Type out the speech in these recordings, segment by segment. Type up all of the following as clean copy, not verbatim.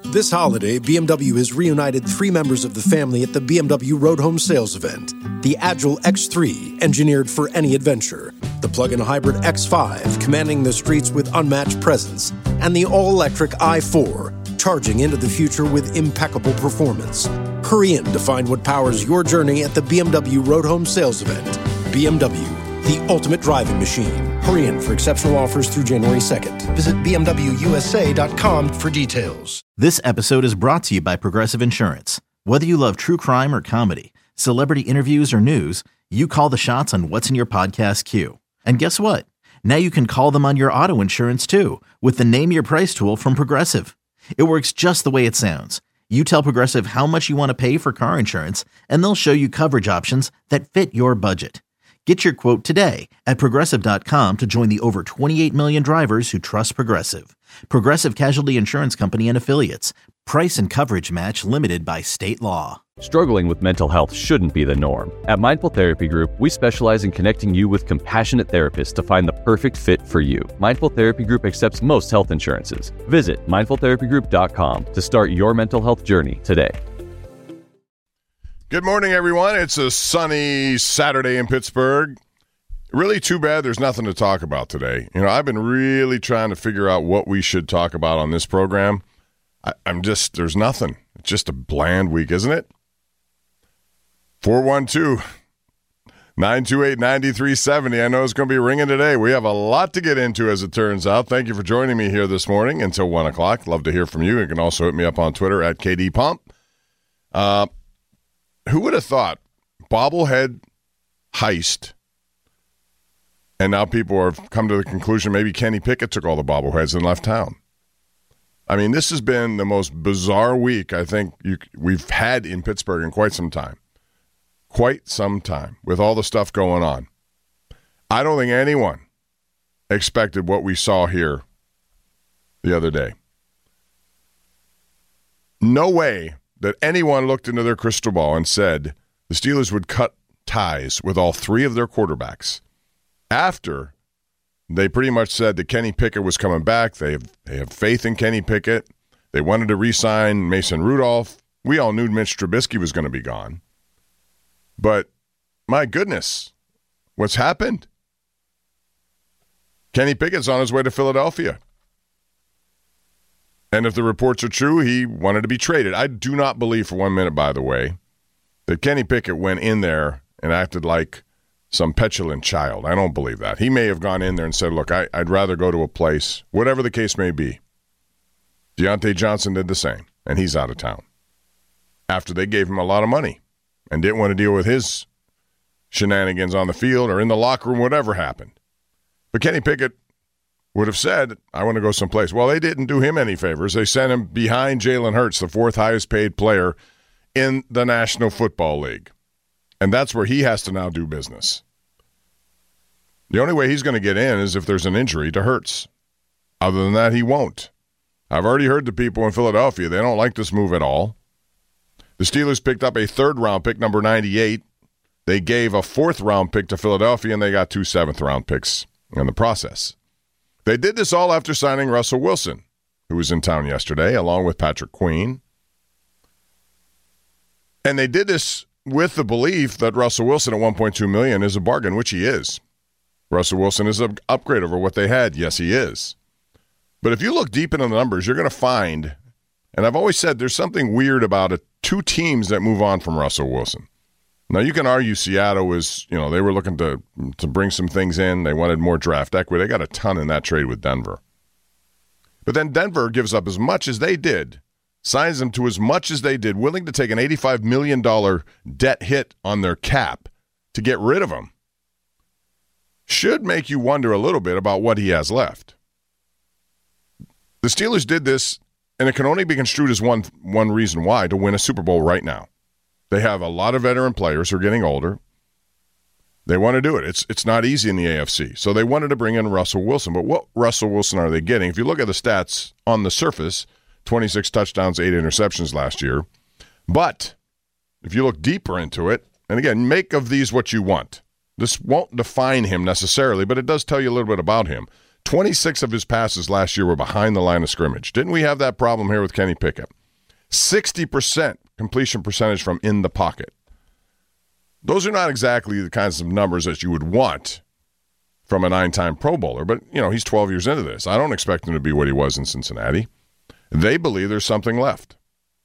This holiday, BMW has reunited 3 members of the family at the BMW Road Home Sales event. The Agile X3, engineered for any adventure. The plug-in hybrid X5, commanding the streets with unmatched presence. And the all-electric i4, charging into the future with impeccable performance. Hurry in to find what powers your journey at the BMW Road Home Sales event. BMW, the ultimate driving machine. Hurry in for exceptional offers through January 2nd. Visit BMWUSA.com for details. This episode is brought to you by Progressive Insurance. Whether you love true crime or comedy, celebrity interviews or news, you call the shots on what's in your podcast queue. And guess what? Now you can call them on your auto insurance too with the Name Your Price tool from Progressive. It works just the way it sounds. You tell Progressive how much you want to pay for car insurance, and they'll show you coverage options that fit your budget. Get your quote today at Progressive.com to join the over 28 million drivers who trust Progressive. Progressive Casualty Insurance Company and Affiliates. Price and coverage match limited by state law. Struggling with mental health shouldn't be the norm. At Mindful Therapy Group, we specialize in connecting you with compassionate therapists to find the perfect fit for you. Mindful Therapy Group accepts most health insurances. Visit mindfultherapygroup.com to start your mental health journey today. Good morning, everyone. It's a sunny Saturday in Pittsburgh. Really too bad there's nothing to talk about today. You know, I've been really trying to figure out what we should talk about on this program. There's nothing. It's just a bland week, isn't it? 412-928-9370. I know it's going to be ringing today. We have a lot to get into, as it turns out. Thank you for joining me here this morning until 1 o'clock. Love to hear from you. You can also hit me up on Twitter at KDPump. Who would have thought bobblehead heist, and now people have come to the conclusion maybe Kenny Pickett took all the bobbleheads and left town. I mean, this has been the most bizarre week I think we've had in Pittsburgh in quite some time. Quite some time, with all the stuff going on. I don't think anyone expected what we saw here the other day. No way that anyone looked into their crystal ball and said the Steelers would cut ties with all 3 of their quarterbacks after they pretty much said that Kenny Pickett was coming back. They have faith in Kenny Pickett. They wanted to re-sign Mason Rudolph. We all knew Mitch Trubisky was going to be gone. But, my goodness, what's happened? Kenny Pickett's on his way to Philadelphia. And if the reports are true, he wanted to be traded. I do not believe for 1 minute, by the way, that Kenny Pickett went in there and acted like some petulant child. I don't believe that. He may have gone in there and said, look, I'd rather go to a place, whatever the case may be. Deontay Johnson did the same, and he's out of town. After they gave him a lot of money and didn't want to deal with his shenanigans on the field or in the locker room, whatever happened. But Kenny Pickett would have said, I want to go someplace. Well, they didn't do him any favors. They sent him behind Jalen Hurts, the 4th highest paid player in the National Football League. And that's where he has to now do business. The only way he's going to get in is if there's an injury to Hurts. Other than that, he won't. I've already heard the people in Philadelphia, they don't like this move at all. The Steelers picked up a 3rd-round pick, number 98. They gave a 4th-round pick to Philadelphia, and they got 2 7th-round picks in the process. They did this all after signing Russell Wilson, who was in town yesterday, along with Patrick Queen. And they did this with the belief that Russell Wilson at $1.2 million is a bargain, which he is. Russell Wilson is an upgrade over what they had. Yes, he is. But if you look deep into the numbers, you're going to find, and I've always said there's something weird about it, 2 teams that move on from Russell Wilson. Now, you can argue Seattle was, they were looking to bring some things in. They wanted more draft equity. They got a ton in that trade with Denver. But then Denver gives up as much as they did, signs them to as much as they did, willing to take an $85 million debt hit on their cap to get rid of him. Should make you wonder a little bit about what he has left. The Steelers did this, and it can only be construed as one reason why, to win a Super Bowl right now. They have a lot of veteran players who are getting older. They want to do it. It's not easy in the AFC. So they wanted to bring in Russell Wilson. But what Russell Wilson are they getting? If you look at the stats on the surface, 26 touchdowns, 8 interceptions last year. But if you look deeper into it, and again, make of these what you want. This won't define him necessarily, but it does tell you a little bit about him. 26 of his passes last year were behind the line of scrimmage. Didn't we have that problem here with Kenny Pickett? 60% completion percentage from in the pocket. Those are not exactly the kinds of numbers that you would want from a 9-time Pro Bowler, but, he's 12 years into this. I don't expect him to be what he was in Cincinnati. They believe there's something left.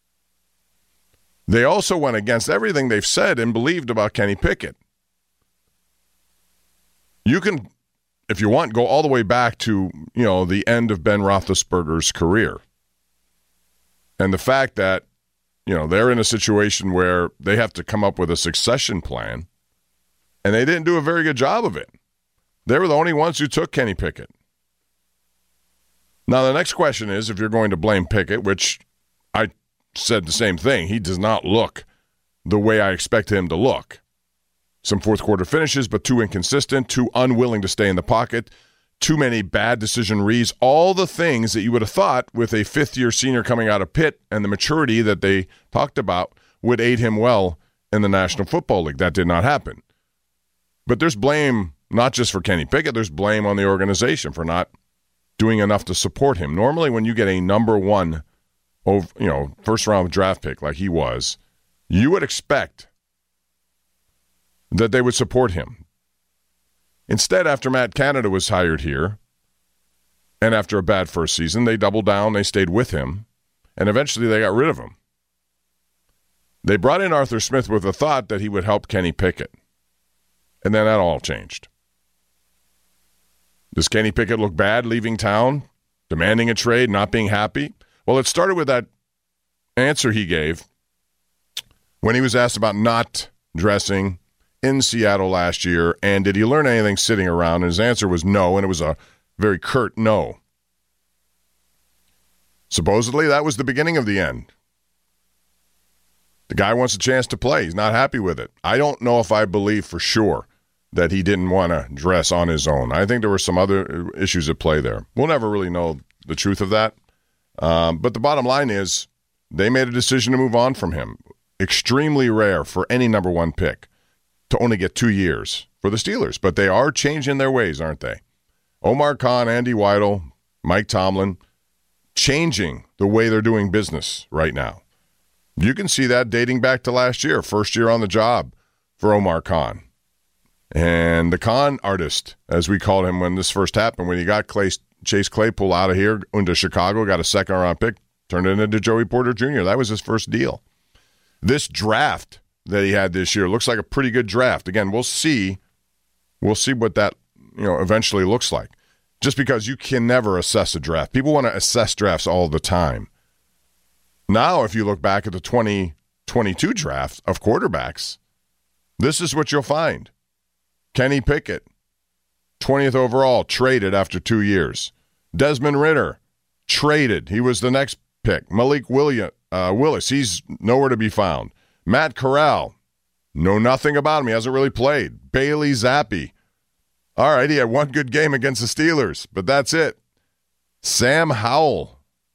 They also went against everything they've said and believed about Kenny Pickett. You can, if you want, go all the way back to, the end of Ben Roethlisberger's career. And the fact that, they're in a situation where they have to come up with a succession plan, and they didn't do a very good job of it. They were the only ones who took Kenny Pickett. Now, the next question is, if you're going to blame Pickett, which I said the same thing, he does not look the way I expect him to look. Some fourth quarter finishes, but too inconsistent, too unwilling to stay in the pocket, too many bad decision reads, all the things that you would have thought with a fifth-year senior coming out of Pitt and the maturity that they talked about would aid him well in the National Football League. That did not happen. But there's blame not just for Kenny Pickett, there's blame on the organization for not doing enough to support him. Normally when you get a number one, first-round draft pick like he was, you would expect that they would support him. Instead, after Matt Canada was hired here, and after a bad first season, they doubled down, they stayed with him, and eventually they got rid of him. They brought in Arthur Smith with the thought that he would help Kenny Pickett. And then that all changed. Does Kenny Pickett look bad leaving town, demanding a trade, not being happy? Well, it started with that answer he gave when he was asked about not dressing in Seattle last year, and did he learn anything sitting around? And his answer was no, and it was a very curt no. Supposedly, that was the beginning of the end. The guy wants a chance to play. He's not happy with it. I don't know if I believe for sure that he didn't want to dress on his own. I think there were some other issues at play there. We'll never really know the truth of that. But the bottom line is they made a decision to move on from him. Extremely rare for any number one pick to only get 2 years for the Steelers. But they are changing their ways, aren't they? Omar Khan, Andy Weidel, Mike Tomlin, changing the way they're doing business right now. You can see that dating back to last year, first year on the job for Omar Khan. And the con artist, as we called him when this first happened, when he got Chase Claypool out of here into Chicago, got a second-round pick, turned it into Joey Porter Jr. That was his first deal. This draft that he had this year looks like a pretty good draft. Again, we'll see what that eventually looks like. Just because you can never assess a draft. People want to assess drafts all the time. Now, if you look back at the 2022 draft of quarterbacks, this is what you'll find. Kenny Pickett, 20th overall, traded after 2 years. Desmond Ridder, traded. He was the next pick. Malik Willis, he's nowhere to be found. Matt Corral, know nothing about him. He hasn't really played. Bailey Zappi. All right, he had one good game against the Steelers, but that's it. Sam Howell.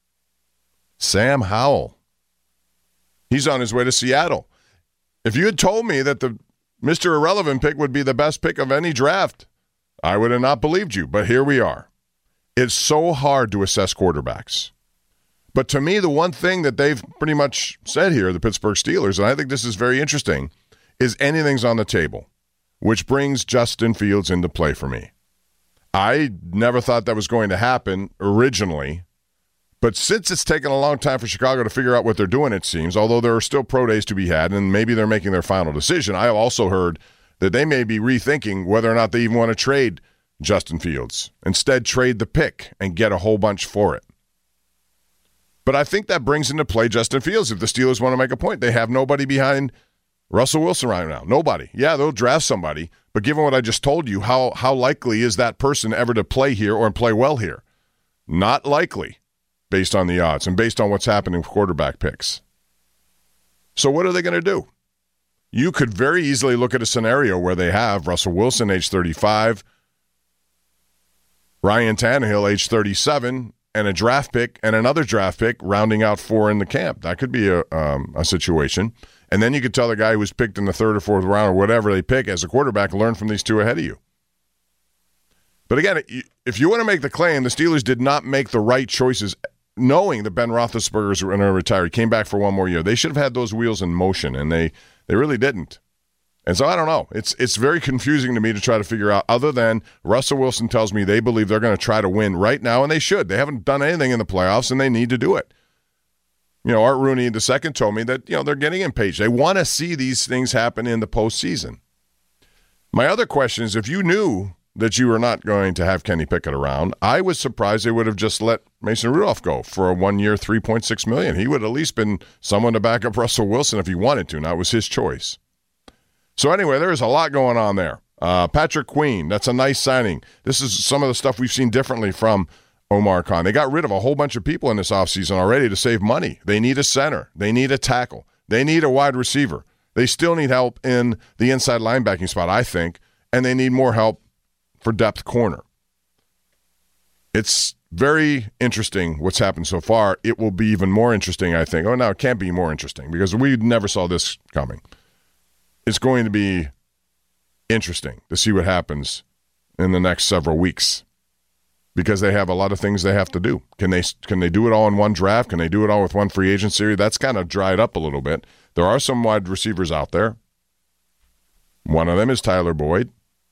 He's on his way to Seattle. If you had told me that the Mr. Irrelevant pick would be the best pick of any draft, I would have not believed you, but here we are. It's so hard to assess quarterbacks. But to me, the one thing that they've pretty much said here, the Pittsburgh Steelers, and I think this is very interesting, is anything's on the table, which brings Justin Fields into play for me. I never thought that was going to happen originally, but since it's taken a long time for Chicago to figure out what they're doing, it seems, although there are still pro days to be had, and maybe they're making their final decision, I have also heard that they may be rethinking whether or not they even want to trade Justin Fields. Instead, trade the pick and get a whole bunch for it. But I think that brings into play Justin Fields. If the Steelers want to make a point, they have nobody behind Russell Wilson right now. Nobody. Yeah, they'll draft somebody, but given what I just told you, how likely is that person ever to play here or play well here? Not likely, based on the odds and based on what's happening with quarterback picks. So what are they going to do? You could very easily look at a scenario where they have Russell Wilson, age 35, Ryan Tannehill, age 37, and a draft pick and another draft pick rounding out 4 in the camp. That could be a situation. And then you could tell the guy who was picked in the 3rd or 4th round or whatever they pick as a quarterback, learn from these two ahead of you. But again, if you want to make the claim the Steelers did not make the right choices knowing that Ben Roethlisberger was going to retire, he came back for one more year. They should have had those wheels in motion, and they really didn't. And so I don't know. It's very confusing to me to try to figure out, other than Russell Wilson tells me they believe they're going to try to win right now, and they should. They haven't done anything in the playoffs, and they need to do it. Art Rooney II told me that, they're getting impatient. They want to see these things happen in the postseason. My other question is, if you knew that you were not going to have Kenny Pickett around, I was surprised they would have just let Mason Rudolph go for a 1 year, $3.6 million. He would have at least been someone to back up Russell Wilson if he wanted to. Now, it was his choice. So anyway, there is a lot going on there. Patrick Queen, that's a nice signing. This is some of the stuff we've seen differently from Omar Khan. They got rid of a whole bunch of people in this offseason already to save money. They need a center. They need a tackle. They need a wide receiver. They still need help in the inside linebacking spot, I think, and they need more help for depth corner. It's very interesting what's happened so far. It will be even more interesting, I think. Oh, no, it can't be more interesting because we never saw this coming. It's going to be interesting to see what happens in the next several weeks because they have a lot of things they have to do. Can they do it all in one draft? Can they do it all with one free agency? That's kind of dried up a little bit. There are some wide receivers out there. One of them is Tyler Boyd.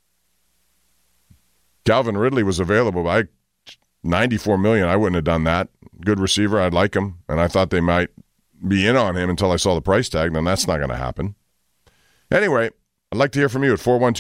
Calvin Ridley was available by $94 million. I wouldn't have done that. Good receiver. I'd like him, and I thought they might be in on him until I saw the price tag. Then that's not going to happen. Anyway, I'd like to hear from you at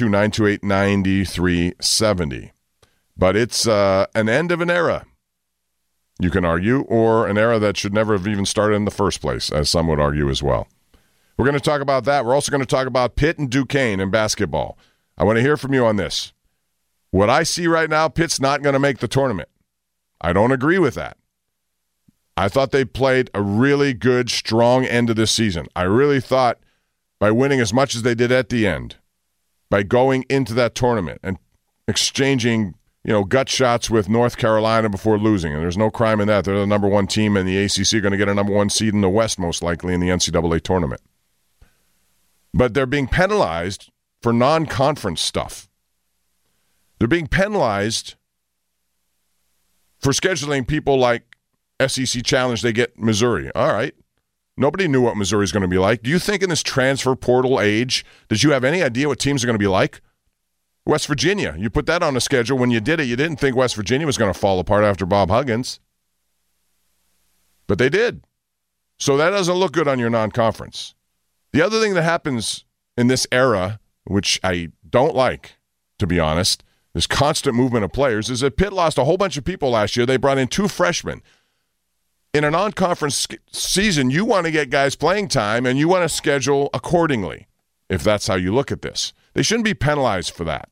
412-928-9370. But it's an end of an era, you can argue, or an era that should never have even started in the first place, as some would argue as well. We're going to talk about that. We're also going to talk about Pitt and Duquesne in basketball. I want to hear from you on this. What I see right now, Pitt's not going to make the tournament. I don't agree with that. I thought they played a really good, strong end of this season. I really thought by winning as much as they did at the end, by going into that tournament and exchanging, gut shots with North Carolina before losing, and there's no crime in that. They're the number one team in the ACC, going to get a number one seed in the West most likely in the NCAA tournament. But they're being penalized for non-conference stuff. They're being penalized for scheduling people like SEC Challenge. They get Missouri. All right. Nobody knew what Missouri's going to be like. Do you think in this transfer portal age, did you have any idea what teams are going to be like? West Virginia, you put that on a schedule. When you did it, you didn't think West Virginia was going to fall apart after Bob Huggins. But they did. So that doesn't look good on your non-conference. The other thing that happens in this era, which I don't like, to be honest, this constant movement of players, is that Pitt lost a whole bunch of people last year. They brought in 2 freshmen. In a non-conference season, you want to get guys playing time, and you want to schedule accordingly, if that's how you look at this. They shouldn't be penalized for that.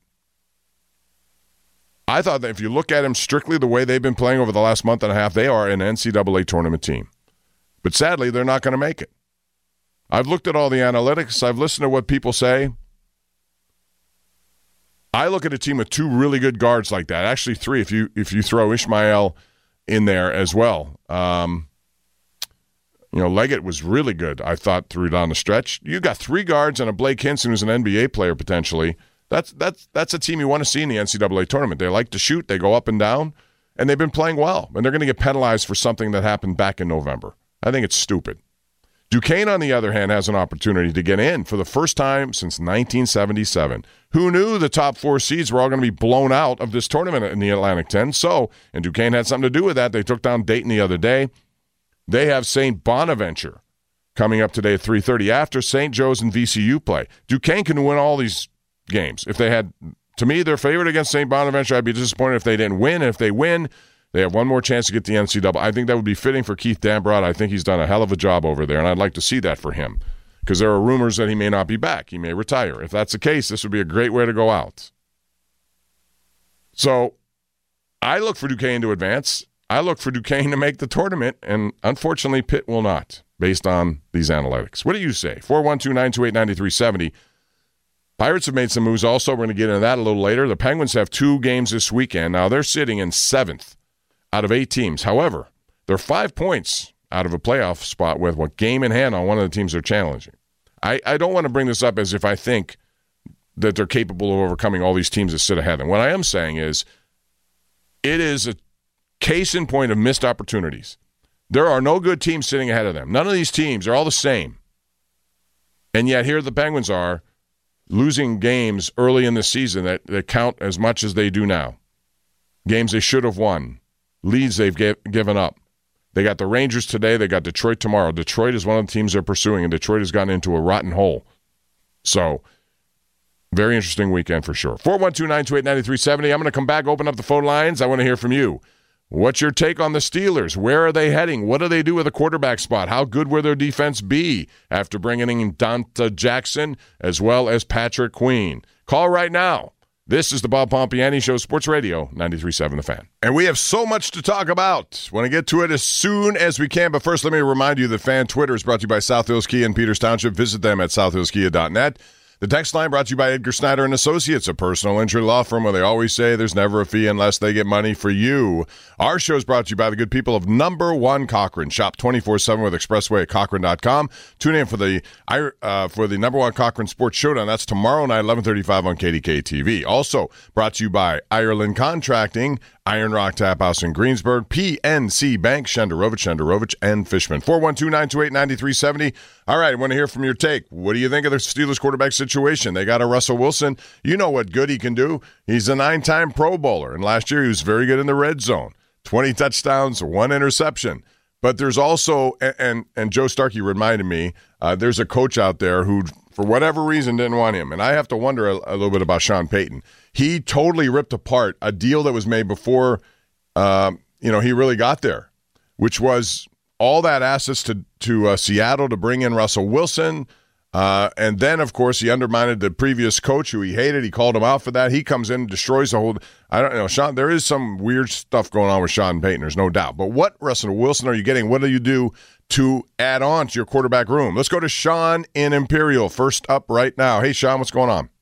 I thought that if you look at them strictly the way they've been playing over the last month and a half, they are an NCAA tournament team. But sadly, they're not going to make it. I've looked at all the analytics. I've listened to what people say. I look at a team with 2 really good guards like that. Actually, 3 if you throw Ishmael in there as well. Leggett was really good, I thought, through down the stretch. You got 3 guards and a Blake Hinson who's an NBA player potentially. That's a team you want to see in the NCAA tournament. They like to shoot. They go up and down, and they've been playing well. And they're going to get penalized for something that happened back in November. I think it's stupid. Duquesne, on the other hand, has an opportunity to get in for the first time since 1977. Who knew the top 4 seeds were all going to be blown out of this tournament in the Atlantic 10? And Duquesne had something to do with that. They took down Dayton the other day. They have St. Bonaventure coming up today at 3:30 after St. Joe's and VCU play. Duquesne can win all these games. If they had, to me, their favorite against St. Bonaventure, I'd be disappointed if they didn't win. And if they win, they have one more chance to get the NCAA. I think that would be fitting for Keith Dambrot. I think he's done a hell of a job over there, and I'd like to see that for him because there are rumors that he may not be back. He may retire. If that's the case, this would be a great way to go out. So I look for Duquesne to advance. I look for Duquesne to make the tournament, and unfortunately, Pitt will not, based on these analytics. What do you say? 412-928-9370. Pirates have made some moves also. We're going to get into that a little later. The Penguins have 2 games this weekend. Now, they're sitting in 7th out of 8 teams. However, they're 5 points out of a playoff spot with what game in hand on one of the teams they're challenging. I don't want to bring this up as if I think that they're capable of overcoming all these teams that sit ahead. And what I am saying is it is a case in point of missed opportunities. There are no good teams sitting ahead of them. None of these teams are all the same. And yet here the Penguins are losing games early in the season that count as much as they do now. Games they should have won. Leads they've given up. They got the Rangers today. They got Detroit tomorrow. Detroit is one of the teams they're pursuing, and Detroit has gotten into a rotten hole. So, very interesting weekend for sure. 412-928-9370. I'm going to come back, open up the phone lines. I want to hear from you. What's your take on the Steelers? Where are they heading? What do they do with the quarterback spot? How good will their defense be after bringing in Donta Jackson as well as Patrick Queen? Call right now. This is the Bob Pompiani Show, Sports Radio 93.7 The Fan. And we have so much to talk about. Want to get to it as soon as we can. But first, let me remind you that Fan Twitter is brought to you by South Hills Kia in Peters Township. Visit them at southhillskia.net. The text line brought to you by Edgar Snyder & Associates, a personal injury law firm where they always say there's never a fee unless they get money for you. Our show is brought to you by the good people of Number One Cochrane. Shop 24/7 with Expressway at Cochrane.com. Tune in for the Number One Cochrane Sports Showdown. That's tomorrow night, 11:35 on KDK TV. Also brought to you by Ireland Contracting, Iron Rock Tap House in Greensburg, PNC Bank, Shenderovich, and Fishman. 412-928-9370. All right, I want to hear from your take. What do you think of the Steelers quarterback situation? They got a Russell Wilson. You know what good he can do. He's a 9-time Pro Bowler, and last year he was very good in the red zone. 20 touchdowns, 1 interception. But there's also, and Joe Starkey reminded me, there's a coach out there who, for whatever reason, didn't want him. And I have to wonder a little bit about Sean Payton. He totally ripped apart a deal that was made before, he really got there, which was all that assets to Seattle to bring in Russell Wilson. And then, of course, he undermined the previous coach who he hated. He called him out for that. He comes in and destroys the whole – I don't know, Sean, there is some weird stuff going on with Sean Payton. There's no doubt. But what Russell Wilson are you getting? What do you do to add on to your quarterback room? Let's go to Sean in Imperial, first up right now. Hey, Sean, what's going on?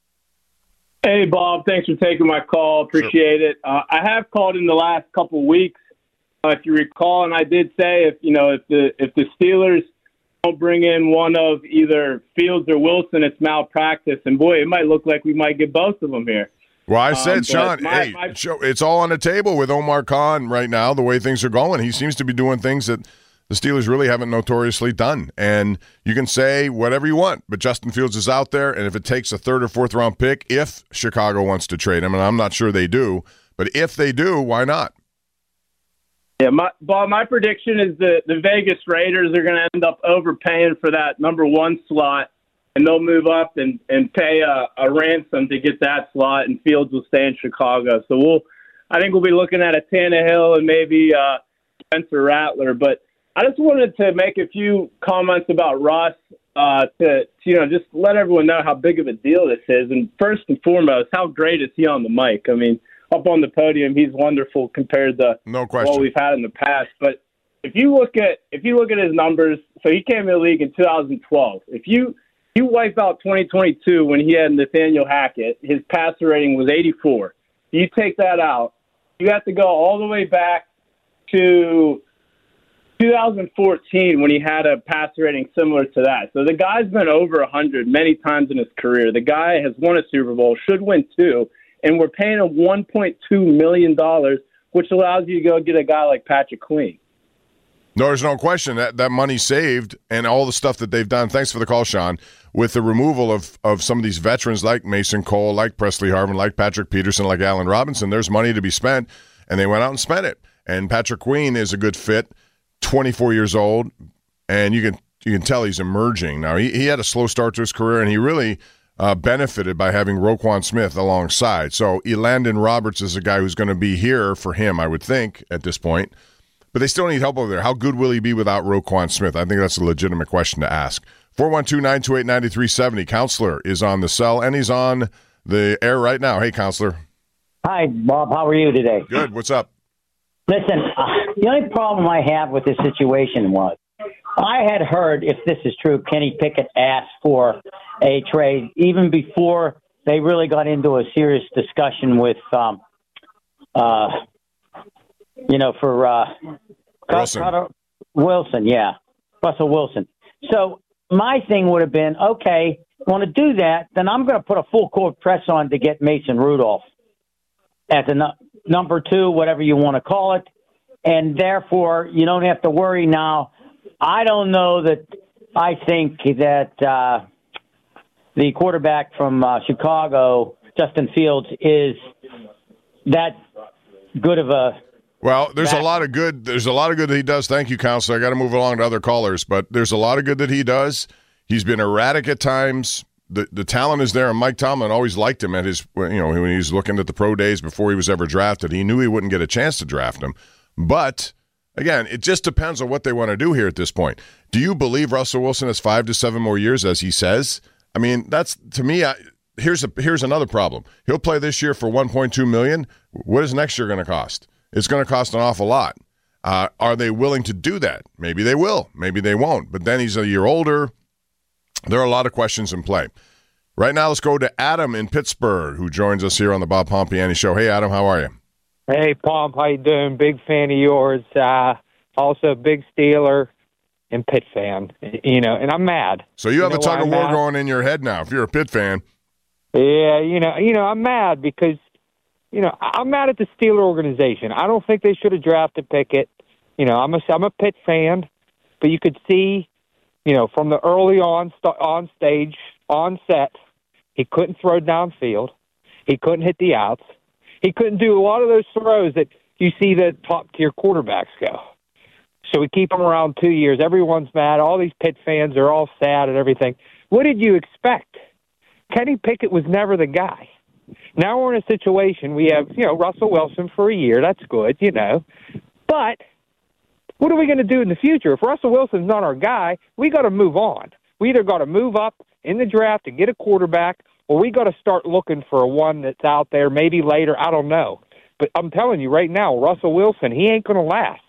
Hey, Bob. Thanks for taking my call. Appreciate it. I have called in the last couple weeks, if you recall, and I did say if the Steelers don't bring in one of either Fields or Wilson, it's malpractice. And, boy, it might look like we might get both of them here. Well, I said, Sean, it's all on the table with Omar Khan right now, the way things are going. He seems to be doing things that the Steelers really haven't notoriously done. And you can say whatever you want, but Justin Fields is out there, and if it takes a 3rd or 4th round pick, if Chicago wants to trade him, and I'm not sure they do, but if they do, why not? Yeah, my prediction is the Vegas Raiders are going to end up overpaying for that number 1 slot, and they'll move up and pay a ransom to get that slot, and Fields will stay in Chicago. So I think we'll be looking at a Tannehill and maybe Spencer Rattler. But I just wanted to make a few comments about Russ to just let everyone know how big of a deal this is. And first and foremost, how great is he on the mic? I mean, up on the podium, he's wonderful compared to what we've had in the past. But if you look at his numbers, so he came in the league in 2012. If you wipe out 2022 when he had Nathaniel Hackett, his passer rating was 84. You take that out, you have to go all the way back to 2014 when he had a passer rating similar to that. So the guy's been over 100 many times in his career. The guy has won a Super Bowl, should win 2. And we're paying him $1.2 million, which allows you to go get a guy like Patrick Queen. No, there's no question that money saved and all the stuff that they've done. Thanks for the call, Sean. With the removal of some of these veterans like Mason Cole, like Presley Harvin, like Patrick Peterson, like Allen Robinson, there's money to be spent, and they went out and spent it. And Patrick Queen is a good fit, 24 years old, and you can tell he's emerging. Now, he had a slow start to his career, and he really benefited by having Roquan Smith alongside. So Elandon Roberts is a guy who's going to be here for him, I would think, at this point. But they still need help over there. How good will he be without Roquan Smith? I think that's a legitimate question to ask. 412-928-9370. Counselor is on the cell, and he's on the air right now. Hey, Counselor. Hi, Bob. How are you today? Good. What's up? Listen, the only problem I have with this situation was I had heard, if this is true, Kenny Pickett asked for a trade even before they really got into a serious discussion with, for Wilson, yeah, Russell Wilson. So my thing would have been, okay, want to do that, then I'm going to put a full court press on to get Mason Rudolph as a number 2, whatever you want to call it. and therefore you don't have to worry now. I don't know that I think that the quarterback from Chicago, Justin Fields, is that good of a. Well, there's a lot of good. There's a lot of good that he does. Thank you, Counselor. I got to move along to other callers, but there's a lot of good that he does. He's been erratic at times. The talent is there, and Mike Tomlin always liked him at his, when he was looking at the pro days before he was ever drafted. He knew he wouldn't get a chance to draft him. But, again, it just depends on what they want to do here at this point. Do you believe Russell Wilson has 5 to 7 more years, as he says? I mean, that's, to me, here's another problem. He'll play this year for $1.2 million. What is next year going to cost? It's going to cost an awful lot. Are they willing to do that? Maybe they will. Maybe they won't. But then he's a year older. There are a lot of questions in play. Right now, let's go to Adam in Pittsburgh, who joins us here on the Bob Pompiani Show. Hey, Adam, how are you? Hey, Pomp, how you doing? Big fan of yours. Also a big Steeler and Pitt fan. And I'm mad. So you have a tug of war going in your head now if you're a Pitt fan. Yeah, I'm mad because, I'm mad at the Steeler organization. I don't think they should have drafted Pickett. I'm a Pitt fan, but you could see, from the early on set, he couldn't throw downfield. He couldn't hit the outs. He couldn't do a lot of those throws that you see the top-tier quarterbacks go. So we keep him around 2 years. Everyone's mad. All these Pitt fans are all sad and everything. What did you expect? Kenny Pickett was never the guy. Now we're in a situation, we have, Russell Wilson for a year. That's good, But what are we going to do in the future? If Russell Wilson's not our guy, we got to move on. We either got to move up in the draft and get a quarterback, or we got to start looking for one that's out there maybe later. I don't know. But I'm telling you right now, Russell Wilson, he ain't going to last.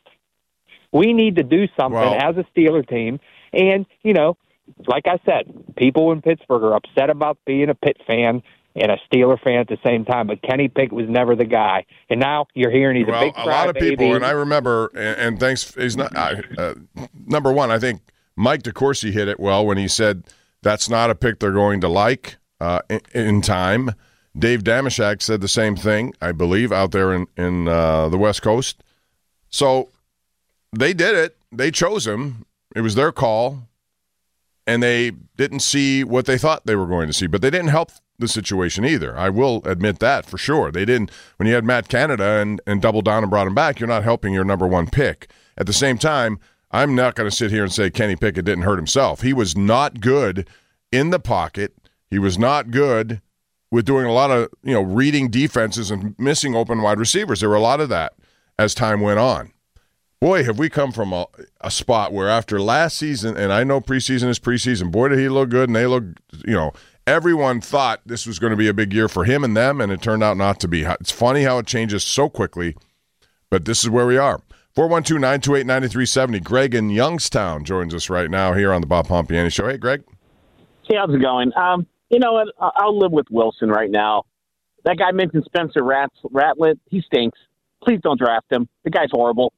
We need to do something as a Steeler team. And, like I said, people in Pittsburgh are upset about being a Pitt fan and a Steeler fan at the same time, but Kenny Pickett was never the guy. And now you're hearing he's a big crybaby. A lot of people, and I remember, and thanks, he's not, number one, I think Mike DeCourcy hit it well when he said that's not a pick they're going to like in time. Dave Damashek said the same thing, I believe, out there in the West Coast. So they did it. They chose him. It was their call, and they didn't see what they thought they were going to see, but they didn't help the situation either. I will admit that for sure. They didn't. When you had Matt Canada and doubled down and brought him back, you're not helping your number one pick. At the same time, I'm not going to sit here and say Kenny Pickett didn't hurt himself. He was not good in the pocket. He was not good with doing a lot of, reading defenses and missing open wide receivers. There were a lot of that as time went on. Boy, have we come from a spot where after last season, and I know preseason is preseason, boy, did he look good, and they look, everyone thought this was going to be a big year for him and them, and it turned out not to be. It's funny how it changes so quickly, but this is where we are. 412-928-9370. Greg in Youngstown joins us right now here on the Bob Pompiani Show. Hey, Greg. Hey, how's it going? You know what? I'll live with Wilson right now. That guy mentioned Spencer Rattler. He stinks. Please don't draft him. The guy's horrible.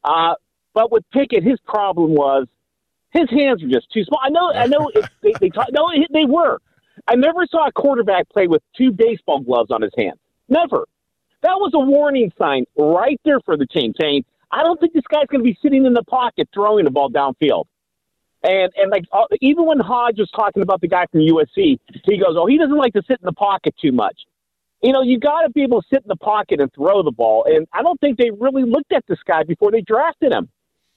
But with Pickett, his problem was his hands were just too small. I know. They were. I never saw a quarterback play with 2 baseball gloves on his hands. Never. That was a warning sign right there for the team, saying, I don't think this guy's going to be sitting in the pocket throwing the ball downfield. And even when Hodge was talking about the guy from USC, he goes, he doesn't like to sit in the pocket too much. You got to be able to sit in the pocket and throw the ball. And I don't think they really looked at this guy before they drafted him.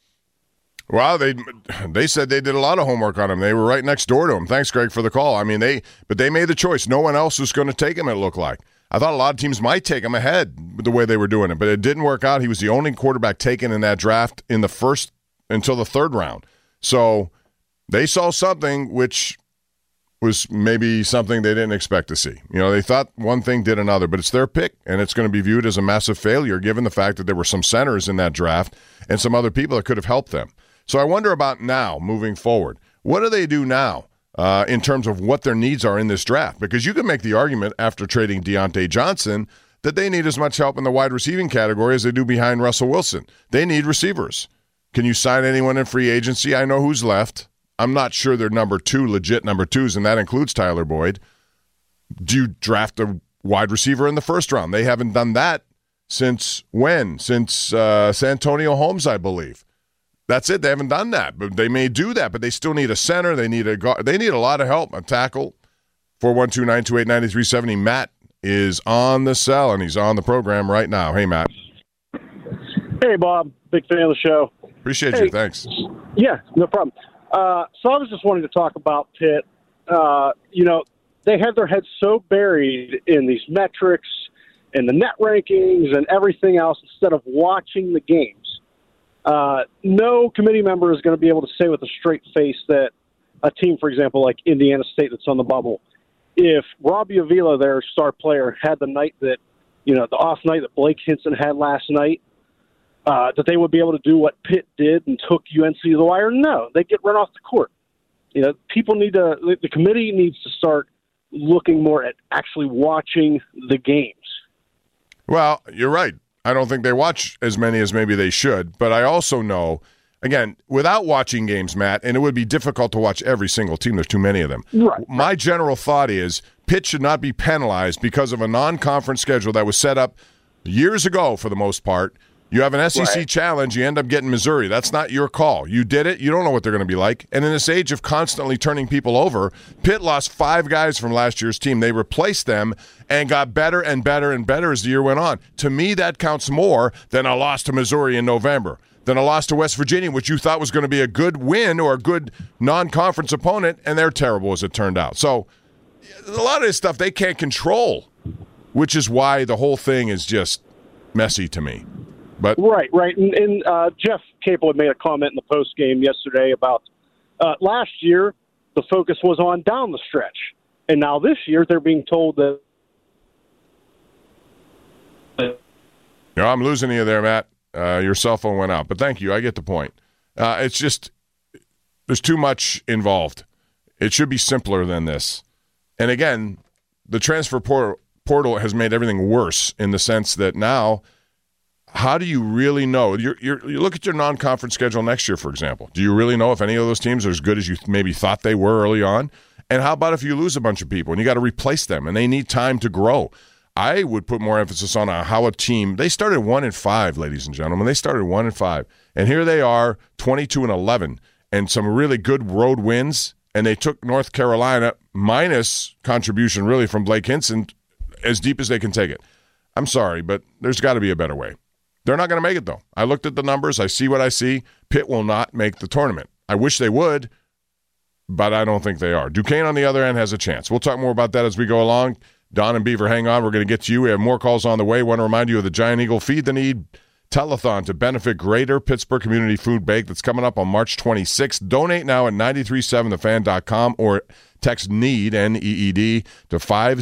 Well, they said they did a lot of homework on him. They were right next door to him. Thanks, Greg, for the call. I mean, they made the choice. No one else was going to take him, it looked like. I thought a lot of teams might take him ahead with the way they were doing it, but it didn't work out. He was the only quarterback taken in that draft in the first until the third round. So they saw something which was maybe something they didn't expect to see. They thought one thing, did another, but it's their pick, and it's going to be viewed as a massive failure given the fact that there were some centers in that draft and some other people that could have helped them. So I wonder about now, moving forward. What do they do now in terms of what their needs are in this draft? Because you can make the argument after trading Deontay Johnson that they need as much help in the wide receiving category as they do behind Russell Wilson. They need receivers. Can you sign anyone in free agency? I know who's left. I'm not sure they're legit number twos, and that includes Tyler Boyd. Do you draft a wide receiver in the first round? They haven't done that since when? Since Santonio Holmes, I believe. That's it. They haven't done that, but they may do that. But they still need a center. They need a lot of help. A tackle. 412-928-9370. Matt is on the cell, and he's on the program right now. Hey, Matt. Hey, Bob. Big fan of the show. Appreciate you. Thanks. Yeah, no problem. So I was just wanting to talk about Pitt. They have their heads so buried in these metrics and the net rankings and everything else instead of watching the games. No committee member is going to be able to say with a straight face that a team, for example, like Indiana State that's on the bubble, if Robbie Avila, their star player, had the night that, the off night that Blake Hinson had last night, that they would be able to do what Pitt did and took UNC to the wire. No, they get run off the court. The committee needs to start looking more at actually watching the games. Well, you're right. I don't think they watch as many as maybe they should, but I also know, again, without watching games, Matt, and it would be difficult to watch every single team. There's too many of them. Right. My general thought is Pitt should not be penalized because of a non-conference schedule that was set up years ago for the most part. You have an SEC challenge, you end up getting Missouri. That's not your call. You did it. You don't know what they're going to be like. And in this age of constantly turning people over, Pitt lost 5 guys from last year's team. They replaced them and got better and better and better as the year went on. To me, that counts more than a loss to Missouri in November, than a loss to West Virginia, which you thought was going to be a good win or a good non-conference opponent, and they're terrible as it turned out. So a lot of this stuff they can't control, which is why the whole thing is just messy to me. But Right. And Jeff Capel had made a comment in the post game yesterday about last year the focus was on down the stretch, and now this year they're being told that. I'm losing you there, Matt. Your cell phone went out, but thank you. I get the point. It's just there's too much involved. It should be simpler than this. And again, the transfer portal has made everything worse in the sense that now. How do you really know? You look at your non-conference schedule next year, for example. Do you really know if any of those teams are as good as you maybe thought they were early on? And how about if you lose a bunch of people and you got to replace them and they need time to grow? I would put more emphasis on how a team – they started 1-5, ladies and gentlemen. They started 1-5. And here they are, 22-11, and some really good road wins. And they took North Carolina, minus contribution really from Blake Hinson, as deep as they can take it. I'm sorry, but there's got to be a better way. They're not going to make it, though. I looked at the numbers. I see what I see. Pitt will not make the tournament. I wish they would, but I don't think they are. Duquesne, on the other end, has a chance. We'll talk more about that as we go along. Don and Beaver, hang on. We're going to get to you. We have more calls on the way. Want to remind you of the Giant Eagle Feed the Need telethon to benefit Greater Pittsburgh Community Food Bank that's coming up on March 26th. Donate now at 937thefan.com or text NEED, N-E-E-D, to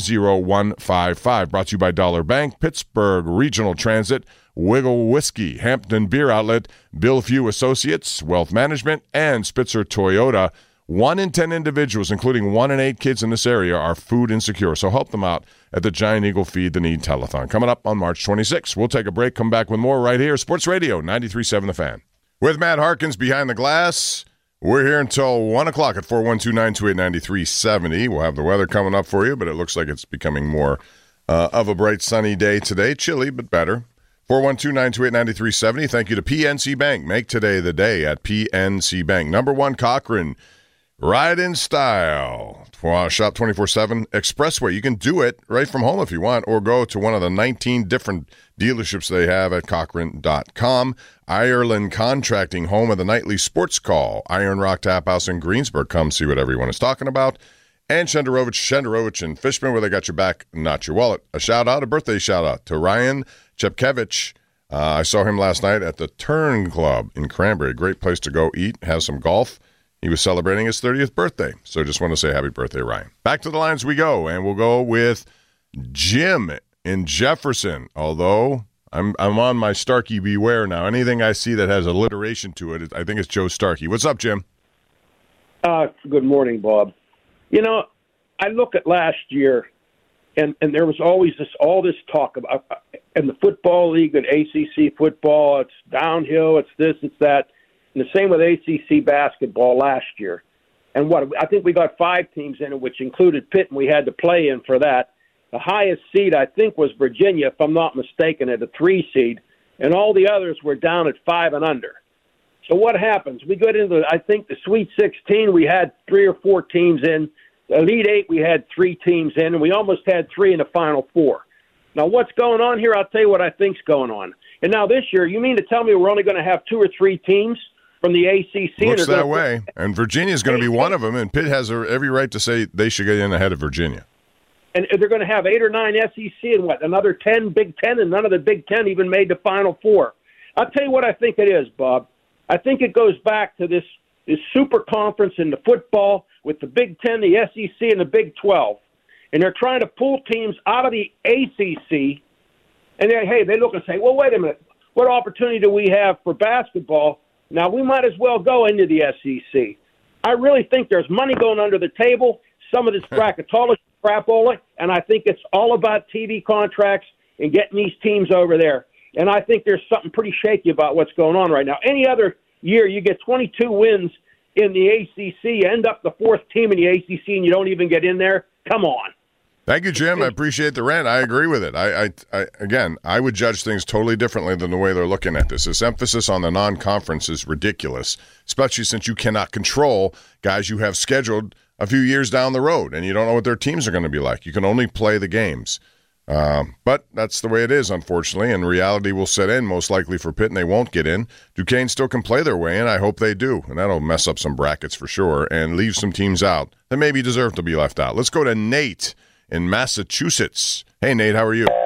50155. Brought to you by Dollar Bank, Pittsburgh Regional Transit, Wiggle Whiskey, Hampton Beer Outlet, Bill Few Associates, Wealth Management, and Spitzer Toyota. 1 in 10 individuals, including 1 in 8 kids in this area, are food insecure. So help them out at the Giant Eagle Feed the Need telethon. Coming up on March 26th. We'll take a break, come back with more right here. Sports Radio 93.7 The Fan. With Matt Harkins behind the glass, we're here until 1 o'clock at 412-928-9370. We'll have the weather coming up for you, but it looks like it's becoming more of a bright sunny day today. Chilly, but better. 412-928-9370. Thank you to PNC Bank. Make today the day at PNC Bank. Number 1, Cochrane. Ride in style. Shop 24/7 Expressway. You can do it right from home if you want, or go to one of the 19 different dealerships they have at Cochrane.com. Ireland Contracting, home of the nightly sports call. Iron Rock Tap House in Greensburg. Come see what everyone is talking about. And Shenderovich and Fishman, where they got your back, not your wallet. A birthday shout out to Ryan Chepkevich. I saw him last night at the Turn Club in Cranberry. Great place to go eat, have some golf. He was celebrating his 30th birthday. So just want to say happy birthday, Ryan. Back to the lines we go, and we'll go with Jim in Jefferson. Although I'm on my Starkey beware now. Anything I see that has alliteration to it, I think it's Joe Starkey. What's up, Jim? Good morning, Bob. You know, I look at last year, and there was always all this talk about in the football league and ACC football. It's downhill. It's this. It's that. And the same with ACC basketball last year. And I think we got 5 teams in it, which included Pitt, and we had to play in for that. the highest seed, I think, was Virginia, if I'm not mistaken, at a 3 seed, and all the others were down at 5 and under. So what happens? We go into, I think, the Sweet 16, we had 3 or 4 teams in. The Elite 8, we had 3 teams in, and we almost had 3 in the Final 4. Now, what's going on here? I'll tell you what I think's going on. And now this year, you mean to tell me we're only going to have 2 or 3 teams from the ACC? Looks that way. And Virginia's going to be one of them, and Pitt has every right to say they should get in ahead of Virginia. And they're going to have 8 or 9 SEC and what, another 10 Big Ten, and none of the Big Ten even made the Final 4. I'll tell you what I think it is, Bob. I think it goes back to this super conference in the football with the Big Ten, the SEC, and the Big 12. And they're trying to pull teams out of the ACC. And they look and say, well, wait a minute. What opportunity do we have for basketball? Now, we might as well go into the SEC. I really think there's money going under the table, some of this bracketology crapola, and I think it's all about TV contracts and getting these teams over there. And I think there's something pretty shaky about what's going on right now. Any other year, you get 22 wins in the ACC, you end up the 4th team in the ACC, and you don't even get in there. Come on. Thank you, Jim. I appreciate the rant. I agree with it. I would judge things totally differently than the way they're looking at this. This emphasis on the non-conference is ridiculous, especially since you cannot control guys you have scheduled a few years down the road, and you don't know what their teams are going to be like. You can only play the games. But that's the way it is, unfortunately, and reality will set in most likely for Pitt, and they won't get in. Duquesne still can play their way in. I hope they do, and that'll mess up some brackets for sure and leave some teams out that maybe deserve to be left out. Let's go to Nate in Massachusetts. Hey, Nate, how are you?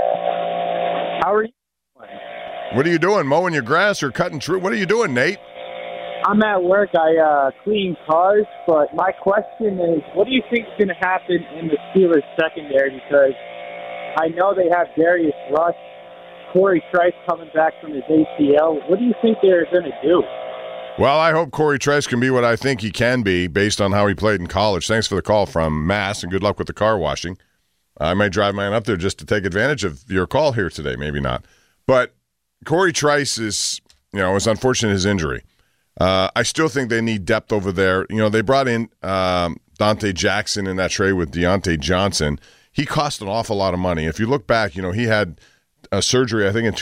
How are you? What are you doing, mowing your grass or cutting trees? What are you doing, Nate? I'm at work. I clean cars, but my question is, what do you think is going to happen in the Steelers secondary? Because I know they have Darius Rush, Corey Trice coming back from his ACL. What do you think they're going to do? Well, I hope Corey Trice can be what I think he can be based on how he played in college. Thanks for the call from Mass, and good luck with the car washing. I might drive mine up there just to take advantage of your call here today. Maybe not. But Corey Trice is, it's unfortunate his injury. I still think they need depth over there. They brought in Dante Jackson in that trade with Deontay Johnson. He cost an awful lot of money. If you look back, he had a surgery, I think, in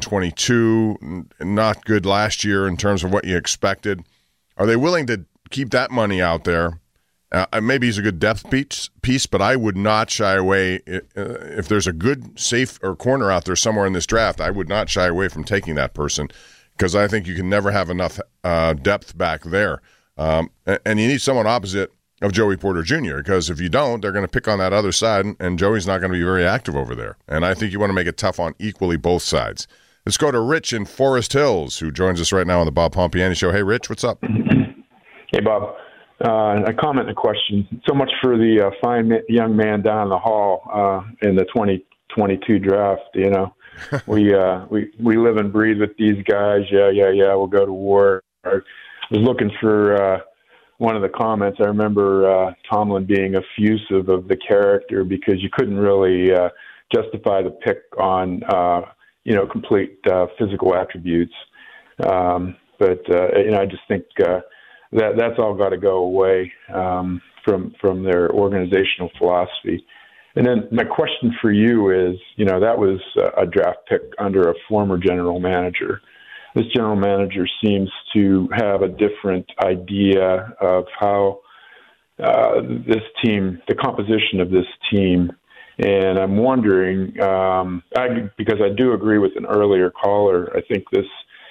2022, not good last year in terms of what you expected. Are they willing to keep that money out there? Maybe he's a good depth piece, but I would not shy away. If there's a good, safe or corner out there somewhere in this draft, I would not shy away from taking that person because I think you can never have enough depth back there. And you need someone opposite of Joey Porter Jr., because if you don't, they're going to pick on that other side, and Joey's not going to be very active over there. And I think you want to make it tough on equally both sides. Let's go to Rich in Forest Hills, who joins us right now on the Bob Pompiani Show. Hey, Rich, what's up? Hey, Bob. A comment and a question. So much for the fine young man down the hall in the 2022 draft. We live and breathe with these guys. Yeah. We'll go to war. I was looking for one of the comments. I remember Tomlin being effusive of the character because you couldn't really justify the pick on complete physical attributes. But I just think that's all got to go away from their organizational philosophy. And then my question for you is, that was a draft pick under a former general manager. This general manager seems to have a different idea of how this team, the composition of this team. And I'm wondering, because I do agree with an earlier caller, I think this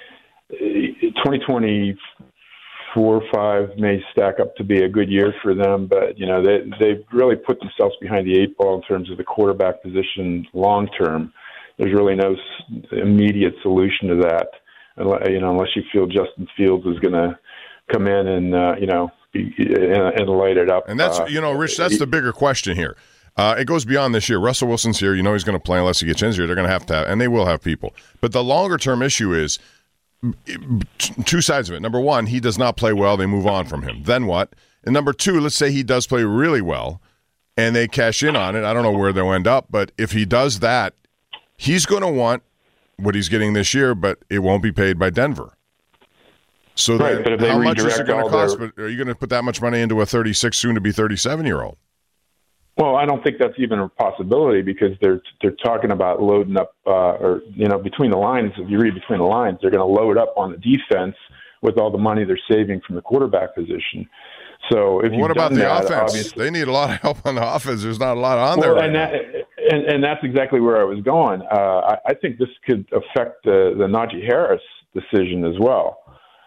2024-5 may stack up to be a good year for them, but they've really put themselves behind the 8 ball in terms of the quarterback position long term. There's really no immediate solution to that, unless you feel Justin Fields is going to come in and and light it up. And that's Rich, that's the bigger question here. It goes beyond this year. Russell Wilson's here. He's going to play unless he gets injured. They're going to have, and they will have people. But the longer term issue is two sides of it. Number one, he does not play well. They move on from him. Then what? And number two, let's say he does play really well and they cash in on it. I don't know where they'll end up, but if he does that, he's going to want what he's getting this year, but it won't be paid by Denver. So right, then how much is it going to cost? But are you going to put that much money into a 36, soon to be 37-year-old? Well, I don't think that's even a possibility because they're talking about loading up, or between the lines. If you read between the lines, they're going to load up on the defense with all the money they're saving from the quarterback position. So, what about the offense? They need a lot of help on the offense. There's not a lot on there. Right now. And that's exactly where I was going. I think this could affect the Najee Harris decision as well.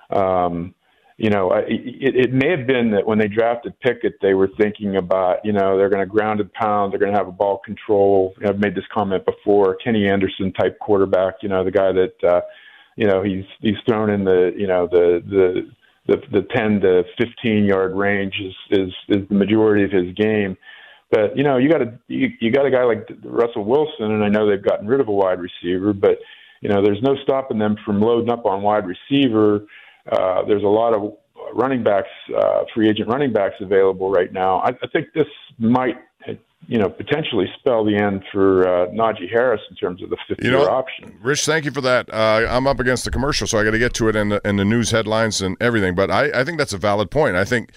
It may have been that when they drafted Pickett, they were thinking about, they're going to ground and pound, they're going to have a ball control. I've made this comment before, Kenny Anderson type quarterback, the guy that, he's thrown in the 10 to 15 yard range is the majority of his game. But, you got a guy like Russell Wilson, and I know they've gotten rid of a wide receiver, but, there's no stopping them from loading up on wide receiver. There's a lot of running backs, free agent running backs available right now. I think this might, potentially spell the end for Najee Harris in terms of the fifth-year option. Rich, thank you for that. I'm up against the commercial, so I got to get to it in the news headlines and everything. But I think that's a valid point. I think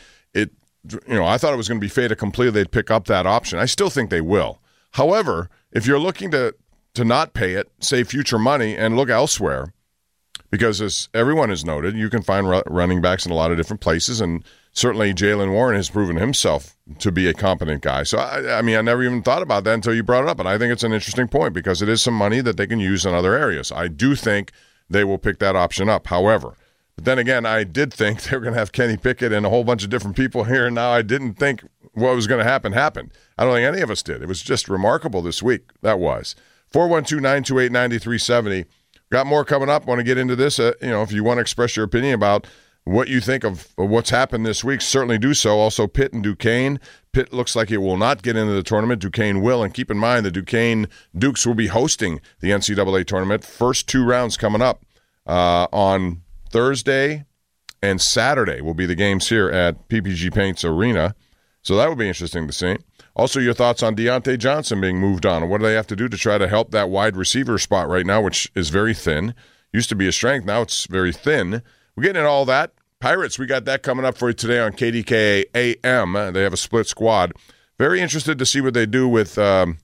I thought it was going to be fait accompli they'd pick up that option. I still think they will. However, if you're looking to not pay it, save future money, and look elsewhere, because as everyone has noted, you can find running backs in a lot of different places, and certainly Jaylen Warren has proven himself to be a competent guy. So, I never even thought about that until you brought it up, and I think it's an interesting point because it is some money that they can use in other areas. I do think they will pick that option up, however. But then again, I did think they were going to have Kenny Pickett and a whole bunch of different people here, and now I didn't think what was going to happen happened. I don't think any of us did. It was just remarkable this week. That was. 412-928-9370. Got more coming up. Want to get into this. If you want to express your opinion about what you think of what's happened this week, certainly do so. Also, Pitt and Duquesne. Pitt looks like it will not get into the tournament. Duquesne will. And keep in mind, the Dukes will be hosting the NCAA tournament. First two rounds coming up on Thursday and Saturday will be the games here at PPG Paints Arena. So that will be interesting to see. Also, your thoughts on Deontay Johnson being moved on, and what do they have to do to try to help that wide receiver spot right now, which is very thin. Used to be a strength, now it's very thin. We're getting into all that. Pirates, we got that coming up for you today on KDKA AM. They have a split squad. Very interested to see what they do with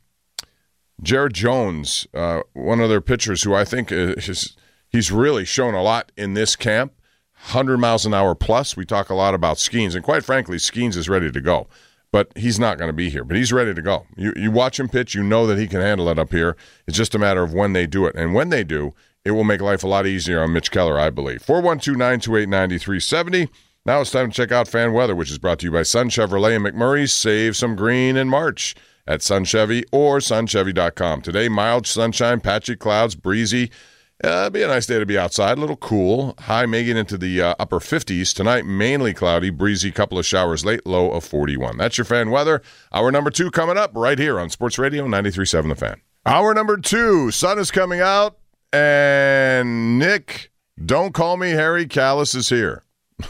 Jared Jones, one of their pitchers who I think he's really shown a lot in this camp. 100 miles an hour plus. We talk a lot about Skeens, and quite frankly, Skeens is ready to go. But he's not going to be here. But he's ready to go. You watch him pitch, you know that he can handle it up here. It's just a matter of when they do it. And when they do, it will make life a lot easier on Mitch Keller, I believe. 412-928-9370. Now it's time to check out fan weather, which is brought to you by Sun Chevrolet and McMurray. Save some green in March at Sun Chevy or sunchevy.com. Today, mild sunshine, patchy clouds, breezy. It'll be a nice day to be outside, a little cool. High making into the upper 50s. Tonight, mainly cloudy, breezy, couple of showers late, low of 41. That's your fan weather. Hour number 2 coming up right here on Sports Radio 93.7 The Fan. Hour number 2, sun is coming out, and Nick, don't call me Harry, Callis is here.